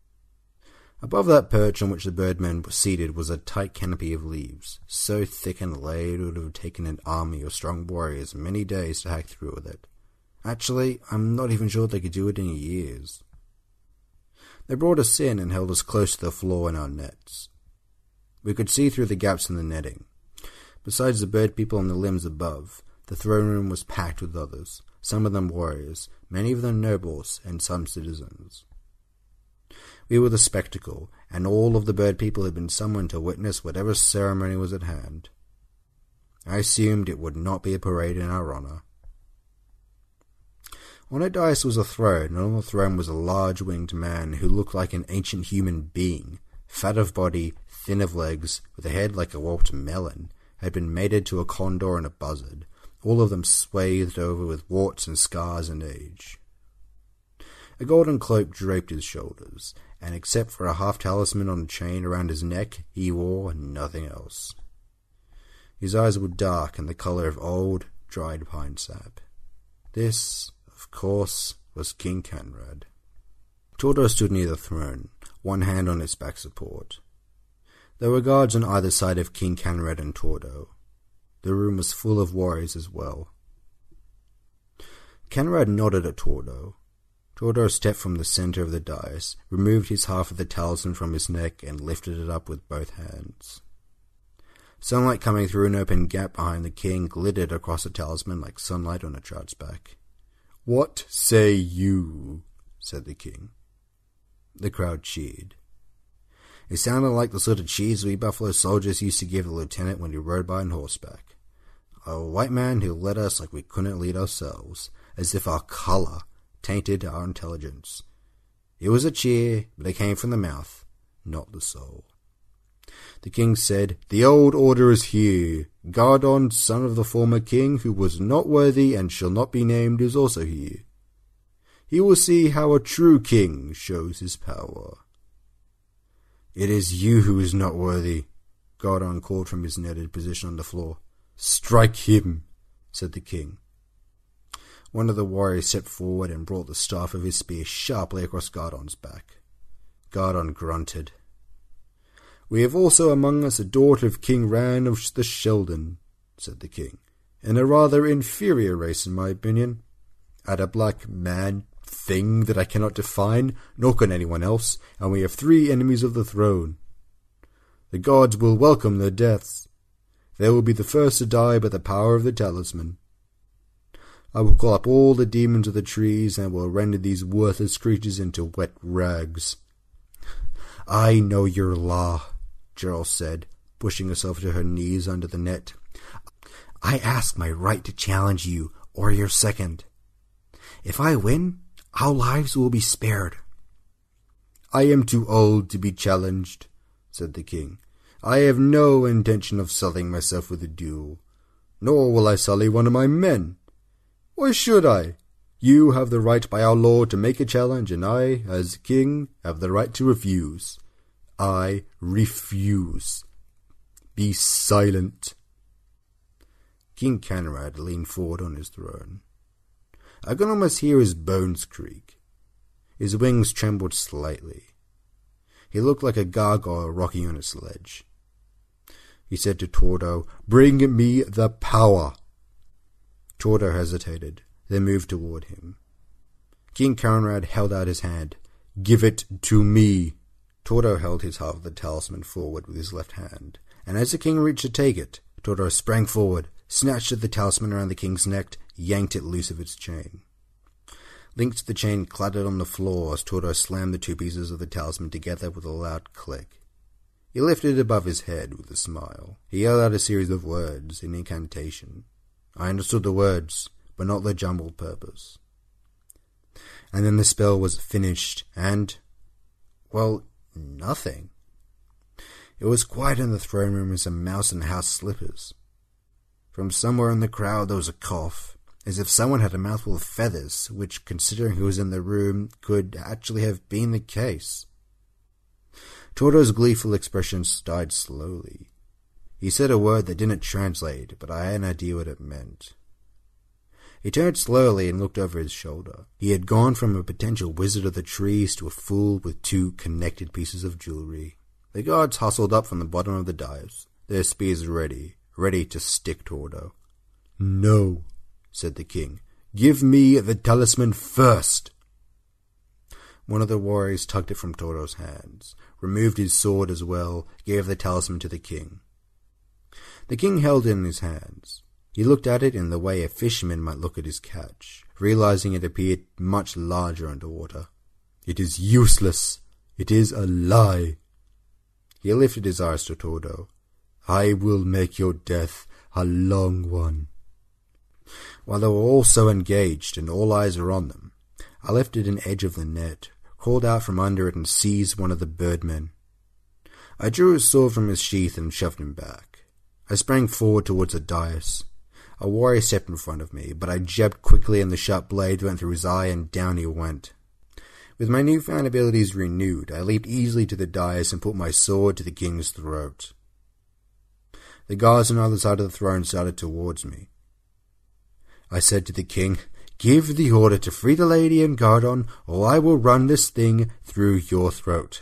Above that perch on which the birdmen were seated was a tight canopy of leaves, so thick and layered it would have taken an army of strong warriors many days to hack through with it. Actually, I'm not even sure they could do it in years. They brought us in and held us close to the floor in our nets. We could see through the gaps in the netting. Besides the bird people on the limbs above, the throne room was packed with others, some of them warriors, many of them nobles, and some citizens. We were the spectacle, and all of the bird people had been summoned to witness whatever ceremony was at hand. I assumed it would not be a parade in our honor. On a dais was a throne, and on the throne was a large winged man who looked like an ancient human being, fat of body, thin of legs, with a head like a warped melon, had been mated to a condor and a buzzard, all of them swathed over with warts and scars and age. A golden cloak draped his shoulders, and except for a half-talisman on a chain around his neck, he wore nothing else. His eyes were dark and the colour of old, dried pine sap. This, of course, was King Canrad. Tordo stood near the throne, one hand on its back support. There were guards on either side of King Canrad and Tordo. The room was full of warriors as well. Canrad nodded at Tordo. Tordo stepped from the centre of the dais, removed his half of the talisman from his neck, and lifted it up with both hands. Sunlight coming through an open gap behind the king glittered across the talisman like sunlight on a trout's back. "What say you?" said the king. The crowd cheered. It sounded like the sort of cheers we Buffalo soldiers used to give the lieutenant when he rode by on horseback. A white man who led us like we couldn't lead ourselves, as if our colour tainted our intelligence. It was a cheer, but it came from the mouth, not the soul. The king said, "The old order is here. Gardon, son of the former king, who was not worthy and shall not be named, is also here. He will see how a true king shows his power." "It is you who is not worthy," Gardon called from his netted position on the floor. "Strike him," said the king. One of the warriors stepped forward and brought the staff of his spear sharply across Gardon's back. Gardon grunted. "We have also among us a daughter of King Ran of the Sheldon," said the king, "and a rather inferior race in my opinion. At a black man thing that I cannot define, nor can anyone else, and we have three enemies of the throne. The gods will welcome their deaths. They will be the first to die by the power of the talisman. I will call up all the demons of the trees and will render these worthless creatures into wet rags." "I know your law," Gerald said, pushing herself to her knees under the net. "I ask my right to challenge you, or your second. If I win, our lives will be spared." "I am too old to be challenged," said the king. "I have no intention of sullying myself with a duel, nor will I sully one of my men. Why should I? You have the right by our law to make a challenge, and I, as king, have the right to refuse. I refuse. Be silent." King Conrad leaned forward on his throne. I could almost hear his bones creak. His wings trembled slightly. He looked like a gargoyle rocking on a sledge. He said to Tordo, "Bring me the power." Tordo hesitated, then moved toward him. King Conrad held out his hand. "Give it to me." Tordo held his half of the talisman forward with his left hand, and as the king reached to take it, Tordo sprang forward, snatched at the talisman around the king's neck, yanked it loose of its chain. Links to the chain clattered on the floor as Tordo slammed the two pieces of the talisman together with a loud click. He lifted it above his head with a smile. He yelled out a series of words, in incantation. I understood the words, but not their jumbled purpose. And then the spell was finished, and, well, nothing. It was quiet in the throne room as a mouse in house slippers. From somewhere in the crowd there was a cough, as if someone had a mouthful of feathers, which, considering who was in the room, could actually have been the case. Tordo's gleeful expression died slowly. He said a word that didn't translate, but I had an idea what it meant. He turned slowly and looked over his shoulder. He had gone from a potential wizard of the trees to a fool with two connected pieces of jewelry. The guards hustled up from the bottom of the dais, their spears ready, ready to stick Tordo. "No," said the king. "Give me the talisman first." One of the warriors tugged it from Tordo's hands, removed his sword as well, gave the talisman to the king. The king held it in his hands. He looked at it in the way a fisherman might look at his catch, realizing it appeared much larger underwater. "It is useless. It is a lie." He lifted his eyes to Tordo. "I will make your death a long one." While they were all so engaged and all eyes were on them, I lifted an edge of the net, crawled out from under it and seized one of the birdmen. I drew his sword from his sheath and shoved him back. I sprang forward towards the dais. A warrior stepped in front of me, but I jabbed quickly and the sharp blade went through his eye and down he went. With my newfound abilities renewed, I leaped easily to the dais and put my sword to the king's throat. The guards on either side of the throne started towards me. I said to the king, "Give the order to free the lady and Gardon, or I will run this thing through your throat."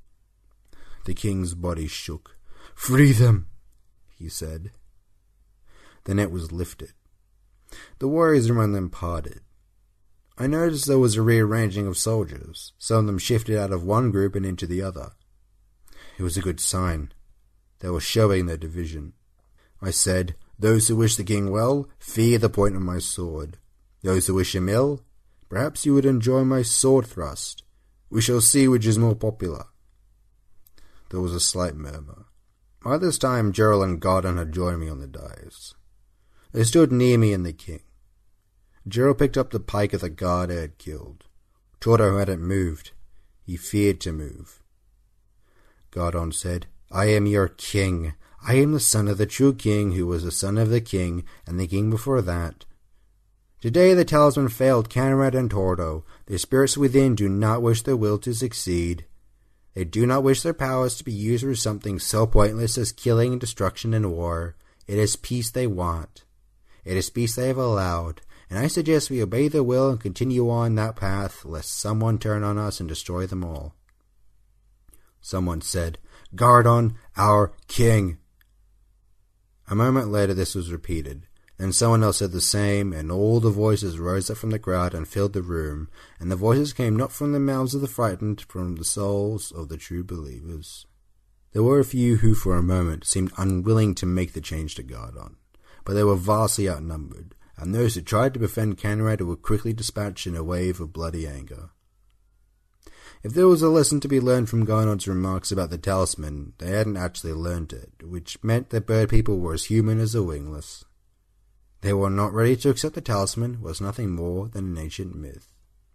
The king's body shook. "Free them," he said. The net was lifted. The warriors among them parted. I noticed there was a rearranging of soldiers. Some of them shifted out of one group and into the other. It was a good sign. They were showing their division. I said, "Those who wish the king well, fear the point of my sword. Those who wish him ill, perhaps you would enjoy my sword thrust. We shall see which is more popular." There was a slight murmur. By this time, Gerald and Gardon had joined me on the dais. They stood near me and the king. Gerald picked up the pike of the guard I had killed. Tordo hadn't moved. He feared to move. Gardon said. I am your king. I am the son of the true king who was the son of the king and the king before that. Today the talisman failed Canrad and Tordo. The spirits within do not wish their will to succeed. They do not wish their powers to be used for something so pointless as killing and destruction and war. It is peace they want. It is peace they have allowed, and I suggest we obey their will and continue on that path, lest someone turn on us and destroy them all. Someone said, Gardon, our king. A moment later this was repeated. Then someone else said the same, and all the voices rose up from the crowd and filled the room, and the voices came not from the mouths of the frightened, but from the souls of the true believers. There were a few who for a moment seemed unwilling to make the change to Gardon, but they were vastly outnumbered, and those who tried to befriend Canrad were quickly dispatched in a wave of bloody anger. If there was a lesson to be learned from Gardon's remarks about the talisman, they hadn't actually learned it, which meant that bird people were as human as the wingless. They were not ready to accept the talisman was nothing more than an ancient myth.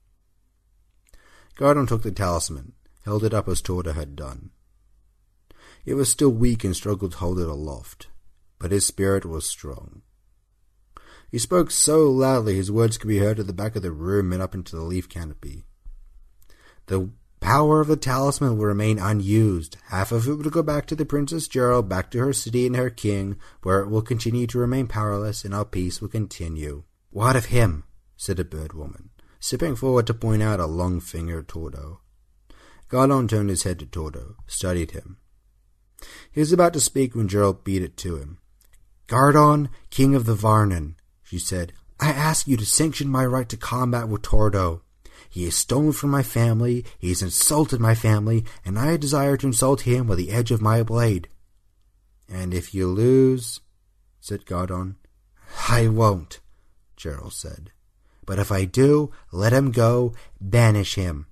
Gardon took the talisman, held it up as Tordo had done. It was still weak and struggled to hold it aloft, but his spirit was strong. He spoke so loudly his words could be heard at the back of the room and up into the leaf canopy. The power of the talisman will remain unused. Half of it will go back to the Princess Gerald, back to her city and her king, where it will continue to remain powerless, and our peace will continue. What of him? Said a bird woman, stepping forward to point out a long finger at Tordo. Gardon turned his head to Tordo, studied him. He was about to speak when Gerald beat it to him. Gardon, king of the Varnan, she said, I ask you to sanction my right to combat with Tordo. He has stolen from my family, he has insulted my family, and I desire to insult him with the edge of my blade. And if you lose, said Gardon. I won't, Gerald said. But if I do, let him go, banish him.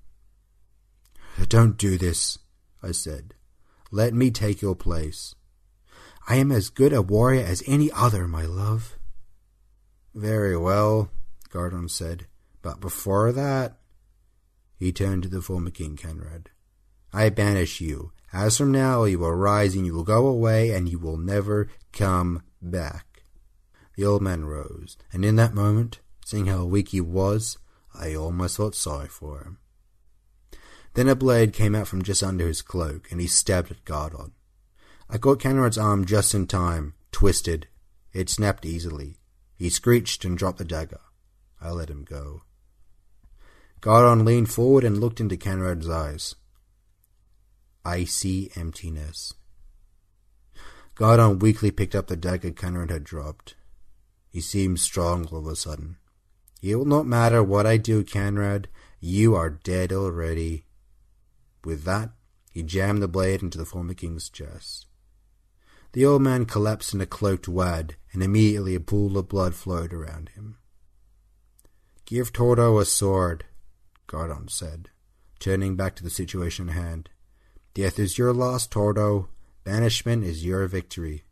Don't do this, I said. Let me take your place. I am as good a warrior as any other, my love. Very well, Gardon said, but before that... He turned to the former King Canrad. I banish you. As from now you will rise and you will go away and you will never come back. The old man rose, and in that moment, seeing how weak he was, I almost felt sorry for him. Then a blade came out from just under his cloak, and he stabbed at Gardon. I caught Canrad's arm just in time, twisted. It snapped easily. He screeched and dropped the dagger. I let him go. Gardon leaned forward and looked into Canrad's eyes. I see emptiness. Gardon weakly picked up the dagger Canrad had dropped. He seemed strong all of a sudden. It will not matter what I do, Canrad. You are dead already. With that, he jammed the blade into the former king's chest. The old man collapsed in a cloaked wad, and immediately a pool of blood flowed around him. Give Tordo a sword, Gardon said, turning back to the situation at hand. Death is your loss, Tordo. Banishment is your victory.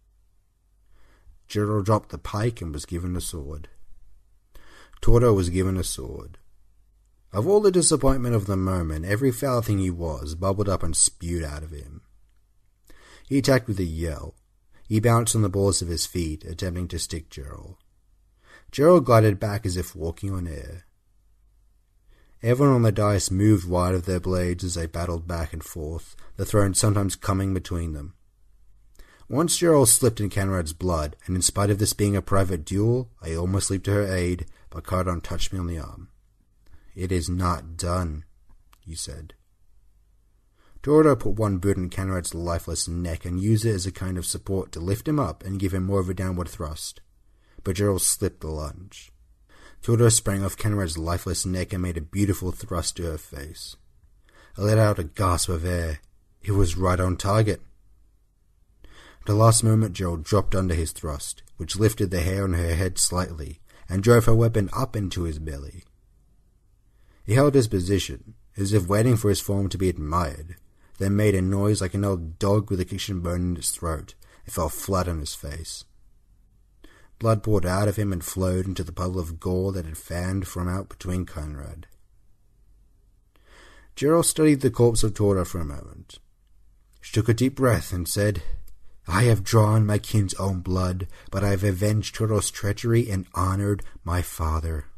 Gerald dropped the pike and was given a sword. Tordo was given a sword. Of all the disappointment of the moment, every foul thing he was bubbled up and spewed out of him. He attacked with a yell. He bounced on the balls of his feet, attempting to stick Gerald. Gerald glided back as if walking on air. Everyone on the dais moved wide of their blades as they battled back and forth, the thrones sometimes coming between them. Once Gerald slipped in Canrad's blood, and in spite of this being a private duel, I almost leaped to her aid, but Gardon touched me on the arm. It is not done, he said. Tordo put one boot in Canrad's lifeless neck and used it as a kind of support to lift him up and give him more of a downward thrust, but Gerald slipped the lunge. Tordo sprang off Canrad's lifeless neck and made a beautiful thrust to her face. I let out a gasp of air. It was right on target. At the last moment, Gerald dropped under his thrust, which lifted the hair on her head slightly, and drove her weapon up into his belly. He held his position, as if waiting for his form to be admired, then made a noise like an old dog with a kitchen bone in its throat, and fell flat on his face. Blood poured out of him and flowed into the puddle of gore that had fanned from out between Canrad. Gerald studied the corpse of Tordo for a moment. She took a deep breath and said, I have drawn my kin's own blood, but I have avenged Turtle's treachery and honored my father.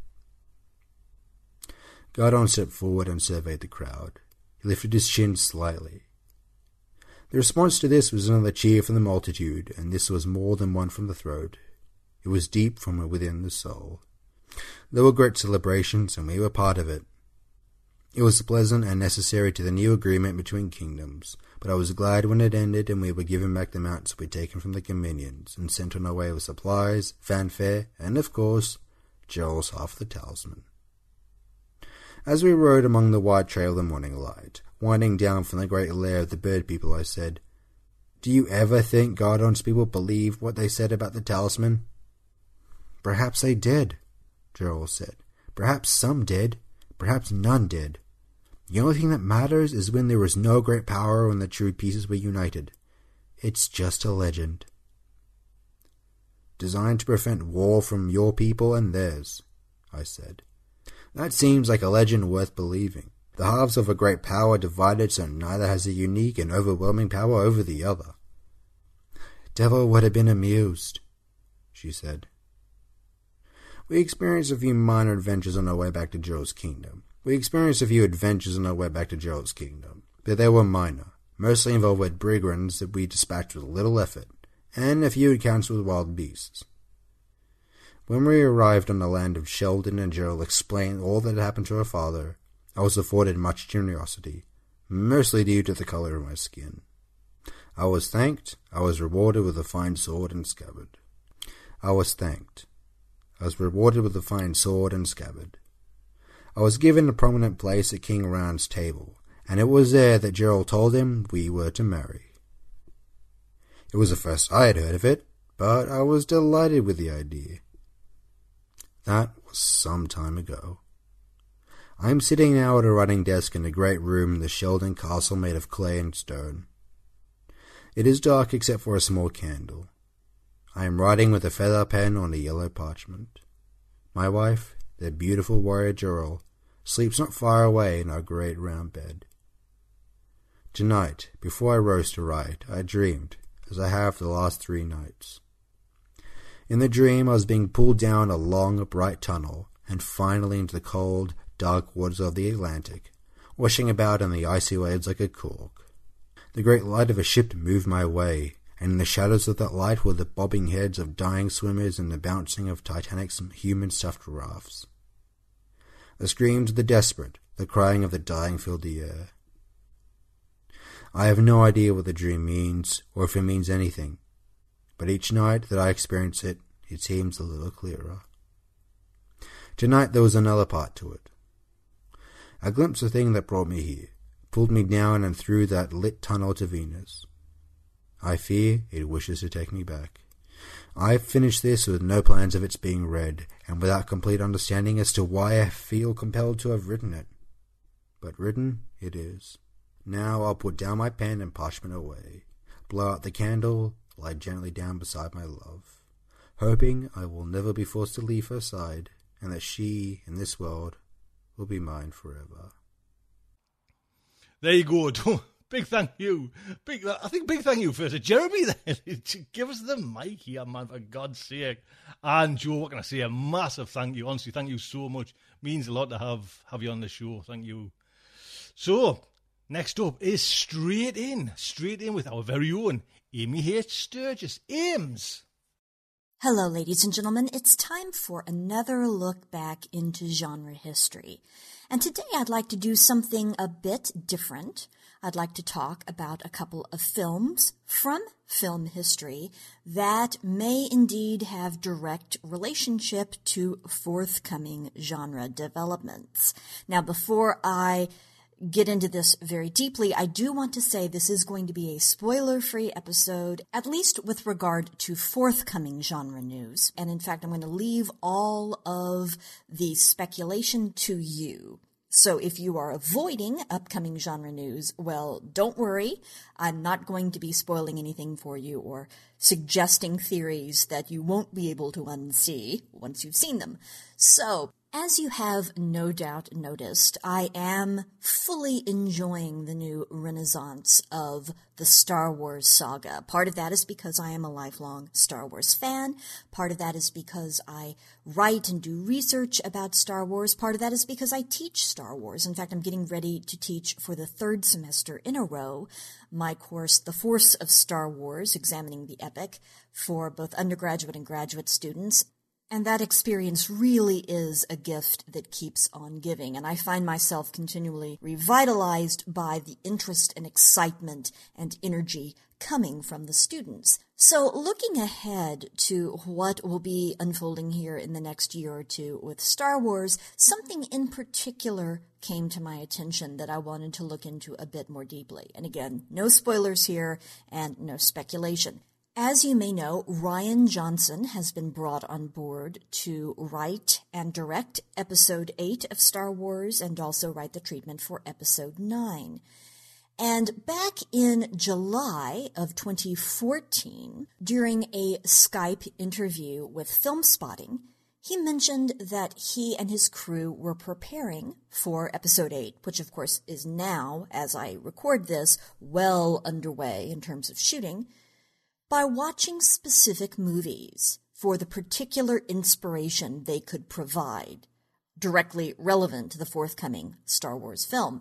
Gardon stepped forward and surveyed the crowd. He lifted his chin slightly. The response to this was another cheer from the multitude, and this was more than one from the throat. It was deep from within the soul. There were great celebrations, and we were part of it. It was pleasant and necessary to the new agreement between kingdoms, but I was glad when it ended and we were given back the mounts we'd taken from the Dominions and sent on our way with supplies, fanfare, and, of course, Gerald's half the talisman. As we rode among the wide trail of the morning light, winding down from the great lair of the bird people, I said, Do you ever think Gardon's people believed what they said about the talisman? Perhaps they did, Gerald said. Perhaps some did. Perhaps none did. The only thing that matters is when there was no great power when the true pieces were united. It's just a legend. Designed to prevent war from your people and theirs, I said. That seems like a legend worth believing. The halves of a great power divided so neither has a unique and overwhelming power over the other. Devil would have been amused, she said. We experienced a few minor adventures on our way back to Gerald's kingdom. We experienced a few adventures on our way back to Gerald's kingdom, but they were minor, mostly involved brigands that we dispatched with little effort, and a few encounters with wild beasts. When we arrived on the land of Sheldon and Gerald explained all that had happened to her father, I was afforded much curiosity, mostly due to the color of my skin. I was thanked, I was rewarded with a fine sword and scabbard. I was thanked. I was rewarded with a fine sword and scabbard. I was given a prominent place at King Round's table, and it was there that Gerald told him we were to marry. It was the first I had heard of it, but I was delighted with the idea. That was some time ago. I am sitting now at a writing desk in a great room in the Sheldon Castle made of clay and stone. It is dark except for a small candle. I am writing with a feather pen on a yellow parchment. My wife, the beautiful warrior Gerald, sleeps not far away in our great round bed. Tonight, before I rose to write, I dreamed, as I have the last three nights. In the dream I was being pulled down a long, bright tunnel, and finally into the cold, dark waters of the Atlantic, washing about in the icy waves like a cork. The great light of a ship moved my way, and in the shadows of that light were the bobbing heads of dying swimmers and the bouncing of Titanic's human-stuffed rafts. The screams of the desperate, the crying of the dying filled the air. I have no idea what the dream means, or if it means anything, but each night that I experience it, it seems a little clearer. Tonight there was another part to it. I glimpsed the thing that brought me here, pulled me down and through that lit tunnel to Venus. I fear it wishes to take me back. I finished this with no plans of its being read, and without complete understanding as to why I feel compelled to have written it. But written it is. Now I'll put down my pen and parchment away, blow out the candle, lie gently down beside my love, hoping I will never be forced to leave her side, and that she, in this world, will be mine forever. There you go. Big thank you. Big, I think big thank you first to Jeremy there. Give us the mic here, man, for God's sake. And Joe, what can I say? A massive thank you. Honestly, thank you so much. Means a lot to have, have you on the show. Thank you. So, next up is straight in. Straight in with our very own Amy H. Sturgis. Ames. Hello, ladies and gentlemen. It's time for another look back into genre history. And today I'd like to do something a bit different. I'd like to talk about a couple of films from film history that may indeed have direct relationship to forthcoming genre developments. Now, before I get into this very deeply, I do want to say this is going to be a spoiler-free episode, at least with regard to forthcoming genre news. And in fact, I'm going to leave all of the speculation to you. So if you are avoiding upcoming genre news, well, don't worry. I'm not going to be spoiling anything for you or suggesting theories that you won't be able to unsee once you've seen them. So As you have no doubt noticed, I am fully enjoying the new renaissance of the Star Wars saga. Part of that is because I am a lifelong Star Wars fan. Part of that is because I write and do research about Star Wars. Part of that is because I teach Star Wars. In fact, I'm getting ready to teach for the third semester in a row my course, The Force of Star Wars, examining the epic for both undergraduate and graduate students. And that experience really is a gift that keeps on giving, and I find myself continually revitalized by the interest and excitement and energy coming from the students. So looking ahead to what will be unfolding here in the next year or two with Star Wars, something in particular came to my attention that I wanted to look into a bit more deeply. And again, no spoilers here and no speculation. As you may know, Rian Johnson has been brought on board to write and direct Episode eight of Star Wars and also write the treatment for Episode nine. And back in July of twenty fourteen, during a Skype interview with FilmSpotting, he mentioned that he and his crew were preparing for Episode eight, which of course is now, as I record this, well underway in terms of shooting, by watching specific movies for the particular inspiration they could provide, directly relevant to the forthcoming Star Wars film.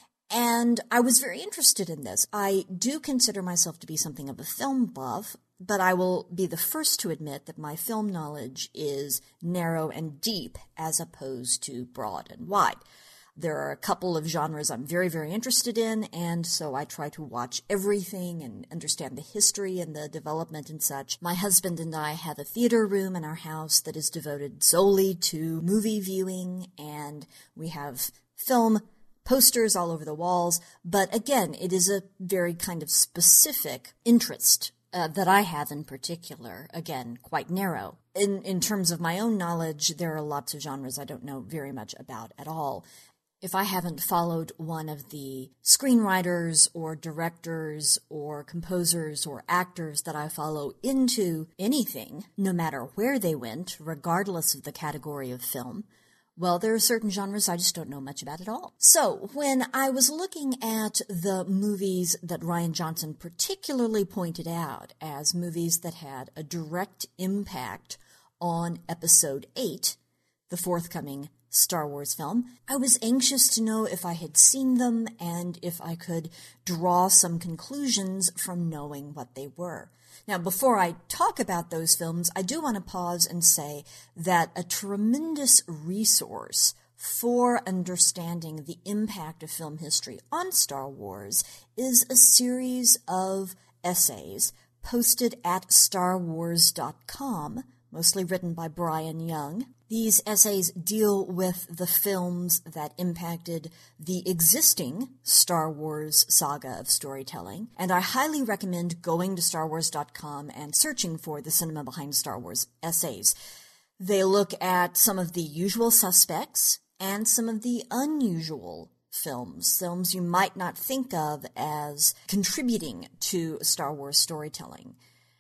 And I was very interested in this. I do consider myself to be something of a film buff, but I will be the first to admit that my film knowledge is narrow and deep as opposed to broad and wide. There are a couple of genres I'm very, very interested in, and so I try to watch everything and understand the history and the development and such. My husband and I have a theater room in our house that is devoted solely to movie viewing, and we have film posters all over the walls. But again, it is a very kind of specific interest uh, that I have in particular, again, quite narrow. In, in terms of my own knowledge, there are lots of genres I don't know very much about at all. If I haven't followed one of the screenwriters or directors or composers or actors that I follow into anything, no matter where they went, regardless of the category of film, well, there are certain genres I just don't know much about at all. So when I was looking at the movies that Rian Johnson particularly pointed out as movies that had a direct impact on Episode eight, the forthcoming Star Wars film, I was anxious to know if I had seen them and if I could draw some conclusions from knowing what they were. Now, before I talk about those films, I do want to pause and say that a tremendous resource for understanding the impact of film history on Star Wars is a series of essays posted at star wars dot com, mostly written by Brian Young. These essays deal with the films that impacted the existing Star Wars saga of storytelling, and I highly recommend going to star wars dot com and searching for the Cinema Behind Star Wars essays. They look at some of the usual suspects and some of the unusual films, films you might not think of as contributing to Star Wars storytelling.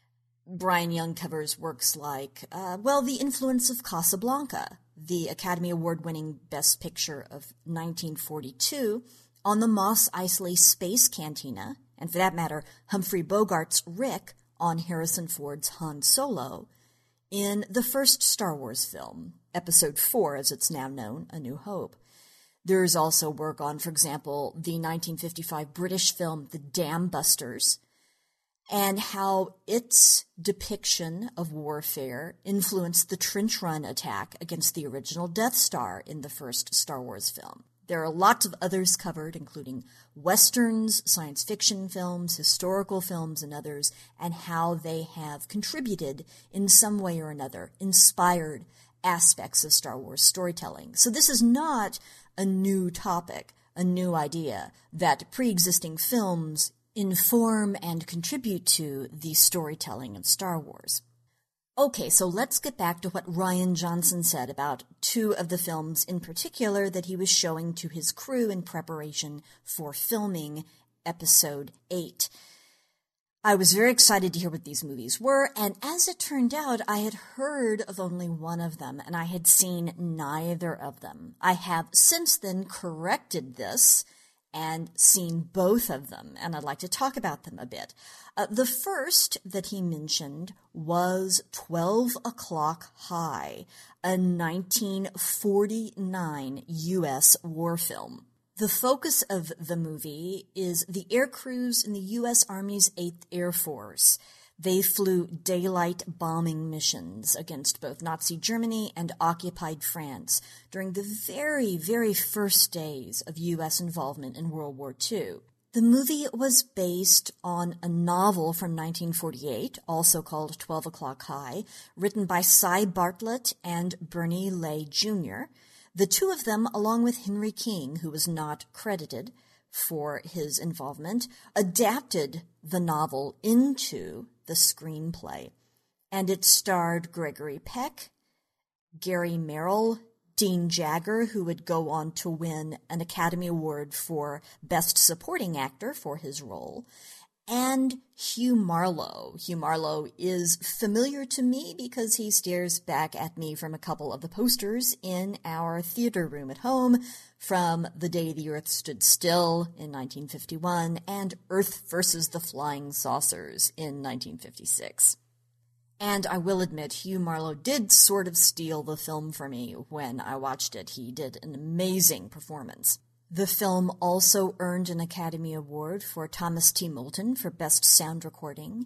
Brian Young covers works like, uh, well, the influence of Casablanca, the Academy Award-winning Best Picture of nineteen forty-two, on the Mos Eisley Space Cantina, and for that matter, Humphrey Bogart's Rick on Harrison Ford's Han Solo, in the first Star Wars film, Episode four, as it's now known, A New Hope. There is also work on, for example, the nineteen fifty-five British film The Dam Busters, and how its depiction of warfare influenced the trench run attack against the original Death Star in the first Star Wars film. There are lots of others covered, including westerns, science fiction films, historical films, and others, and how they have contributed in some way or another, inspired aspects of Star Wars storytelling. So this is not a new topic, a new idea, that pre-existing films inform and contribute to the storytelling of Star Wars. Okay, so let's get back to what Rian Johnson said about two of the films in particular that he was showing to his crew in preparation for filming Episode eight. I was very excited to hear what these movies were, and as it turned out, I had heard of only one of them, and I had seen neither of them. I have since then corrected this and seen both of them, and I'd like to talk about them a bit. Uh, the first that he mentioned was twelve O'Clock High, a nineteen forty-nine U S war film. The focus of the movie is the air crews in the U S Army's eighth Air Force. They flew daylight bombing missions against both Nazi Germany and occupied France during the very, very first days of U S involvement in World War Two. The movie was based on a novel from nineteen forty-eight, also called twelve O'Clock High, written by Cy Bartlett and Bernie Lay Junior The two of them, along with Henry King, who was not credited for his involvement, adapted the novel into the screenplay. And it starred Gregory Peck, Gary Merrill, Dean Jagger, who would go on to win an Academy Award for Best Supporting Actor for his role, and Hugh Marlowe. Hugh Marlowe is familiar to me because he stares back at me from a couple of the posters in our theater room at home from The Day the Earth Stood Still in nineteen fifty-one and Earth versus the Flying Saucers in nineteen fifty-six. And I will admit, Hugh Marlowe did sort of steal the film for me when I watched it. He did an amazing performance. The film also earned an Academy Award for Thomas T. Moulton for Best Sound Recording,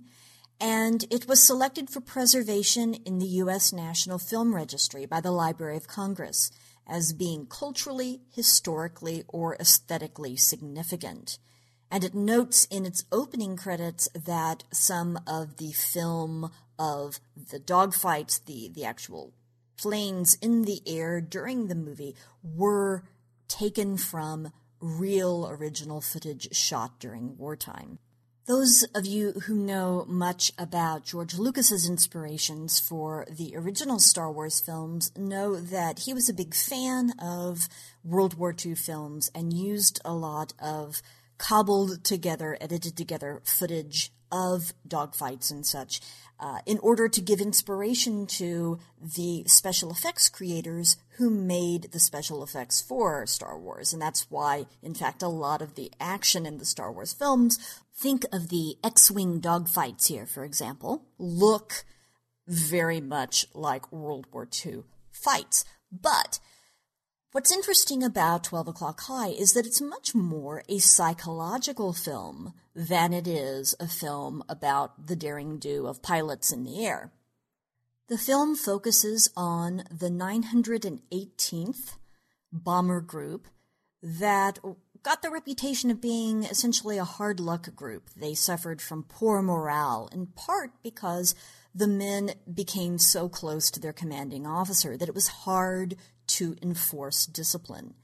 and it was selected for preservation in the U S National Film Registry by the Library of Congress as being culturally, historically, or aesthetically significant. And it notes in its opening credits that some of the film of the dogfights, the, the actual planes in the air during the movie, were taken from real original footage shot during wartime. Those of you who know much about George Lucas's inspirations for the original Star Wars films know that he was a big fan of World War Two films and used a lot of cobbled together, edited together footage of dogfights and such uh, in order to give inspiration to the special effects creators who made the special effects for Star Wars. And that's why, in fact, a lot of the action in the Star Wars films, think of the X-Wing dogfights here, for example, look very much like World War Two fights. But what's interesting about twelve O'Clock High is that it's much more a psychological film than it is a film about the daring do of pilots in the air. The film focuses on the nine hundred eighteenth Bomber Group that got the reputation of being essentially a hard luck group. They suffered from poor morale, in part because the men became so close to their commanding officer that it was hard to enforce discipline.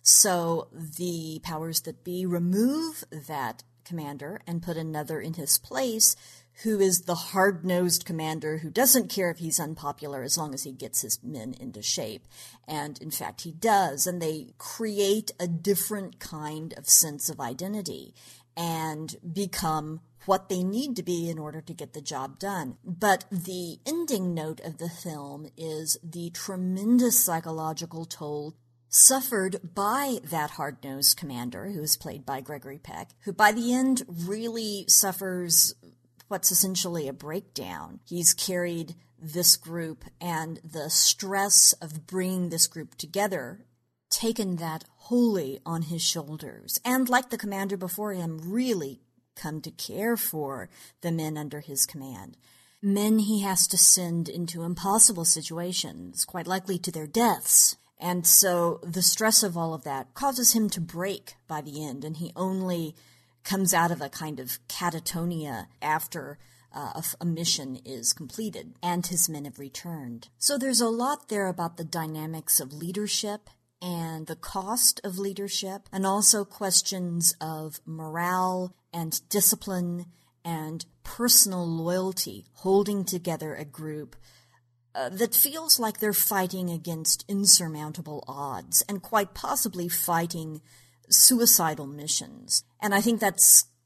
So the powers that be remove that commander and put another in his place who is the hard-nosed commander who doesn't care if he's unpopular as long as he gets his men into shape. And in fact, he does. And they create a different kind of sense of identity and become what they need to be in order to get the job done. But the ending note of the film is the tremendous psychological toll suffered by that hard-nosed commander, who is played by Gregory Peck, who by the end really suffers what's essentially a breakdown. He's carried this group, and the stress of bringing this group together, taken that wholly on his shoulders, and like the commander before him, really come to care for the men under his command. Men he has to send into impossible situations, quite likely to their deaths. And so the stress of all of that causes him to break by the end, and he only comes out of a kind of catatonia after uh, a, a mission is completed and his men have returned. So there's a lot there about the dynamics of leadership and the cost of leadership, and also questions of morale and discipline and personal loyalty, holding together a group uh, that feels like they're fighting against insurmountable odds and quite possibly fighting suicidal missions. And I think that's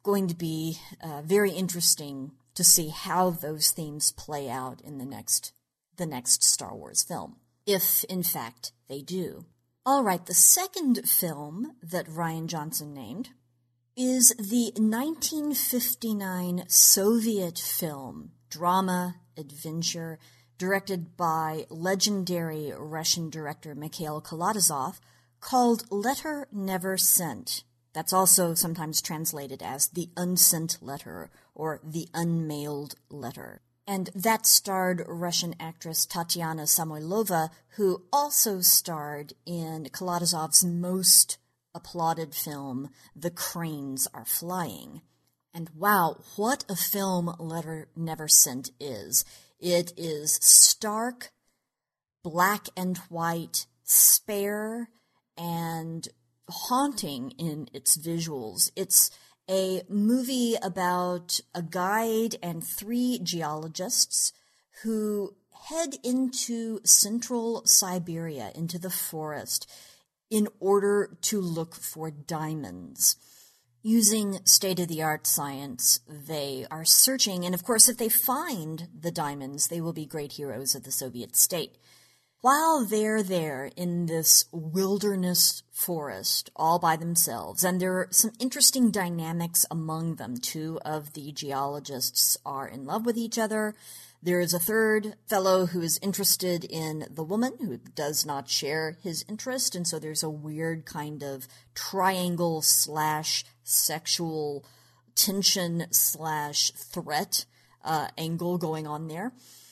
going to be uh, very interesting to see how those themes play out in the next the next Star Wars film, if in fact they do. All right, the second film that Rian Johnson named is the nineteen fifty-nine Soviet film, drama, adventure, directed by legendary Russian director Mikhail Kalatozov, called Letter Never Sent. That's also sometimes translated as The Unsent Letter or The Unmailed Letter. And that starred Russian actress Tatiana Samoylova, who also starred in Kalatozov's most applauded film, The Cranes Are Flying. And wow, what a film Letter Never Sent is. It is stark, black and white, spare, and haunting in its visuals. It's a movie about a guide and three geologists who head into central Siberia, into the forest, in order to look for diamonds. Using state-of-the-art science, they are searching, and of course, if they find the diamonds, they will be great heroes of the Soviet state. While they're there in this wilderness forest all by themselves, and there are some interesting dynamics among them. Two of the geologists are in love with each other. There is a third fellow who is interested in the woman who does not share his interest, and so there's a weird kind of triangle slash sexual tension slash threat uh, angle going on there.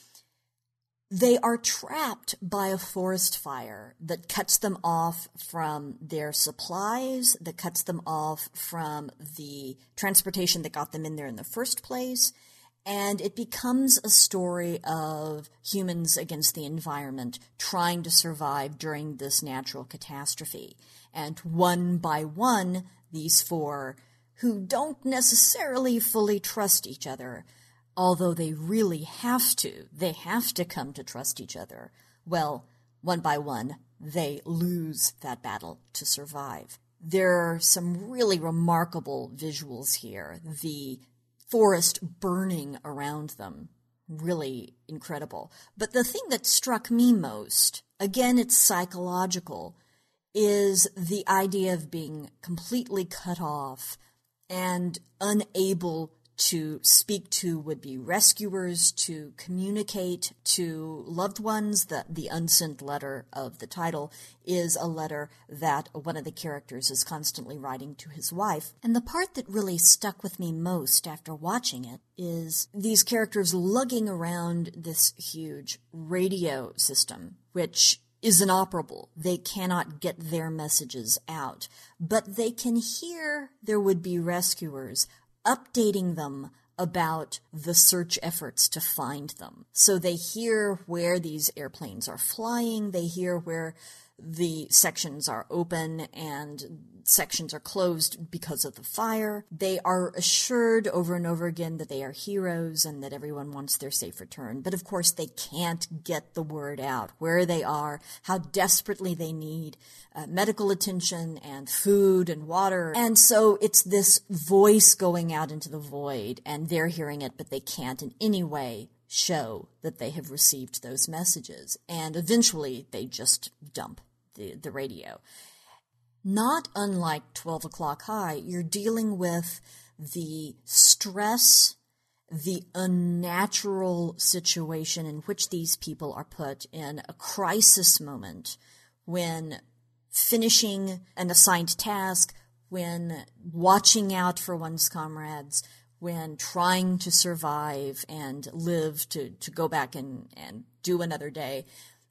They are trapped by a forest fire that cuts them off from their supplies, that cuts them off from the transportation that got them in there in the first place, and it becomes a story of humans against the environment trying to survive during this natural catastrophe. And one by one, these four, who don't necessarily fully trust each other, although they really have to, they have to come to trust each other, well, one by one, they lose that battle to survive. There are some really remarkable visuals here. The forest burning around them, really incredible. But the thing that struck me most, again, it's psychological, is the idea of being completely cut off and unable to speak to would-be rescuers, to communicate to loved ones. The, the unsent letter of the title is a letter that one of the characters is constantly writing to his wife. And the part that really stuck with me most after watching it is these characters lugging around this huge radio system, which is inoperable. They cannot get their messages out, but they can hear their would-be rescuers updating them about the search efforts to find them. So they hear where these airplanes are flying, they hear where the sections are open and sections are closed because of the fire. They are assured over and over again that they are heroes and that everyone wants their safe return. But of course they can't get the word out, where they are, how desperately they need uh, medical attention and food and water. And so it's this voice going out into the void, and they're hearing it, but they can't in any way show that they have received those messages. And eventually they just dump the, the radio. Not unlike twelve O'Clock High, you're dealing with the stress, the unnatural situation in which these people are put in a crisis moment when finishing an assigned task, when watching out for one's comrades, when trying to survive and live to, to go back and, and do another day.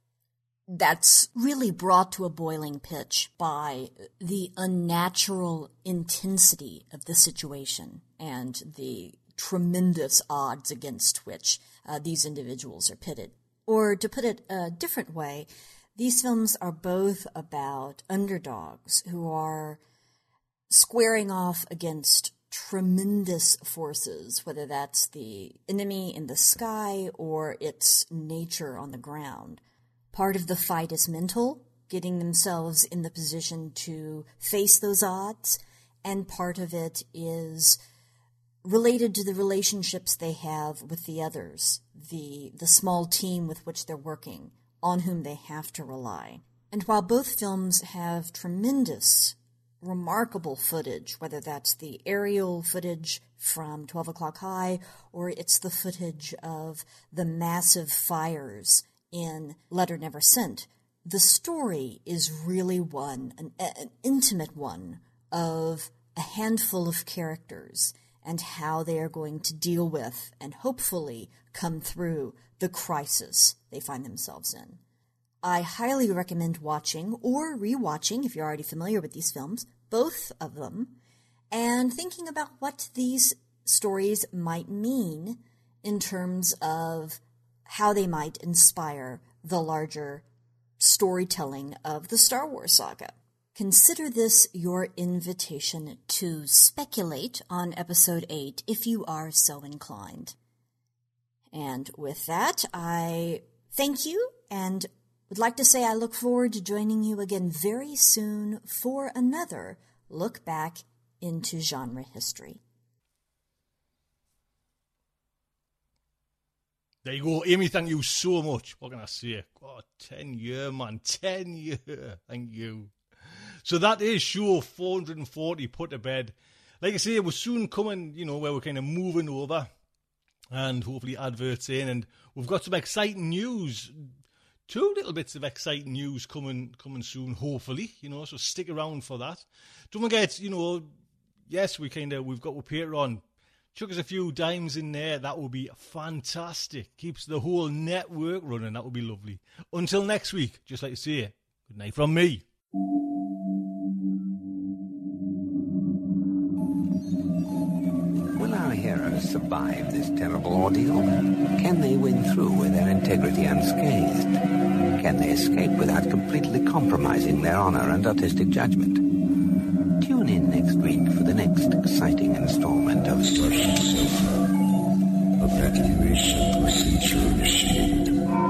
That's really brought to a boiling pitch by the unnatural intensity of the situation and the tremendous odds against which uh, these individuals are pitted. Or to put it a different way, these films are both about underdogs who are squaring off against tremendous forces, whether that's the enemy in the sky or it's nature on the ground. Part of the fight is mental, getting themselves in the position to face those odds, and part of it is related to the relationships they have with the others, the the small team with which they're working, on whom they have to rely. And while both films have tremendous, remarkable footage, whether that's the aerial footage from twelve O'Clock High or it's the footage of the massive fires in Letter Never Sent, the story is really one, an, an intimate one, of a handful of characters and how they are going to deal with and hopefully come through the crisis they find themselves in. I highly recommend watching or rewatching, if you're already familiar with these films, both of them, and thinking about what these stories might mean in terms of how they might inspire the larger storytelling of the Star Wars saga. Consider this your invitation to speculate on Episode eight if you are so inclined. And with that, I thank you and would like to say I look forward to joining you again very soon for another look back into genre history. There you go, Amy, thank you so much. What can I say? God, ten year, man, ten year. Thank you. So that is show four hundred forty put to bed. Like I say, we're soon coming, you know, where we're kind of moving over and hopefully adverts in. And we've got some exciting news. Two little bits of exciting news coming coming soon, hopefully, you know, so stick around for that. Don't forget, you know, yes, we kind of, we've got our Patreon. Chuck us a few dimes in there. That would be fantastic. Keeps the whole network running. That would be lovely. Until next week, just like to say, good night from me. Will our heroes survive this terrible ordeal? Can they win through with their integrity unscathed? Can they escape without completely compromising their honor and artistic judgment? Tune in next week for the next exciting installment of Starship Sofa. Evacuation procedure initiated.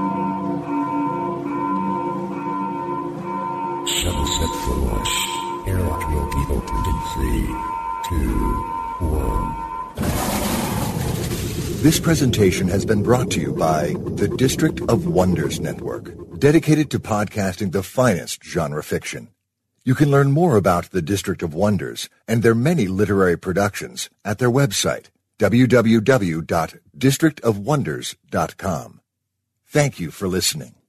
Shuttle set for launch. Airlock will be opened in three, two, one. This presentation has been brought to you by the District of Wonders Network, dedicated to podcasting the finest genre fiction. You can learn more about the District of Wonders and their many literary productions at their website, w w w dot district of wonders dot com. Thank you for listening.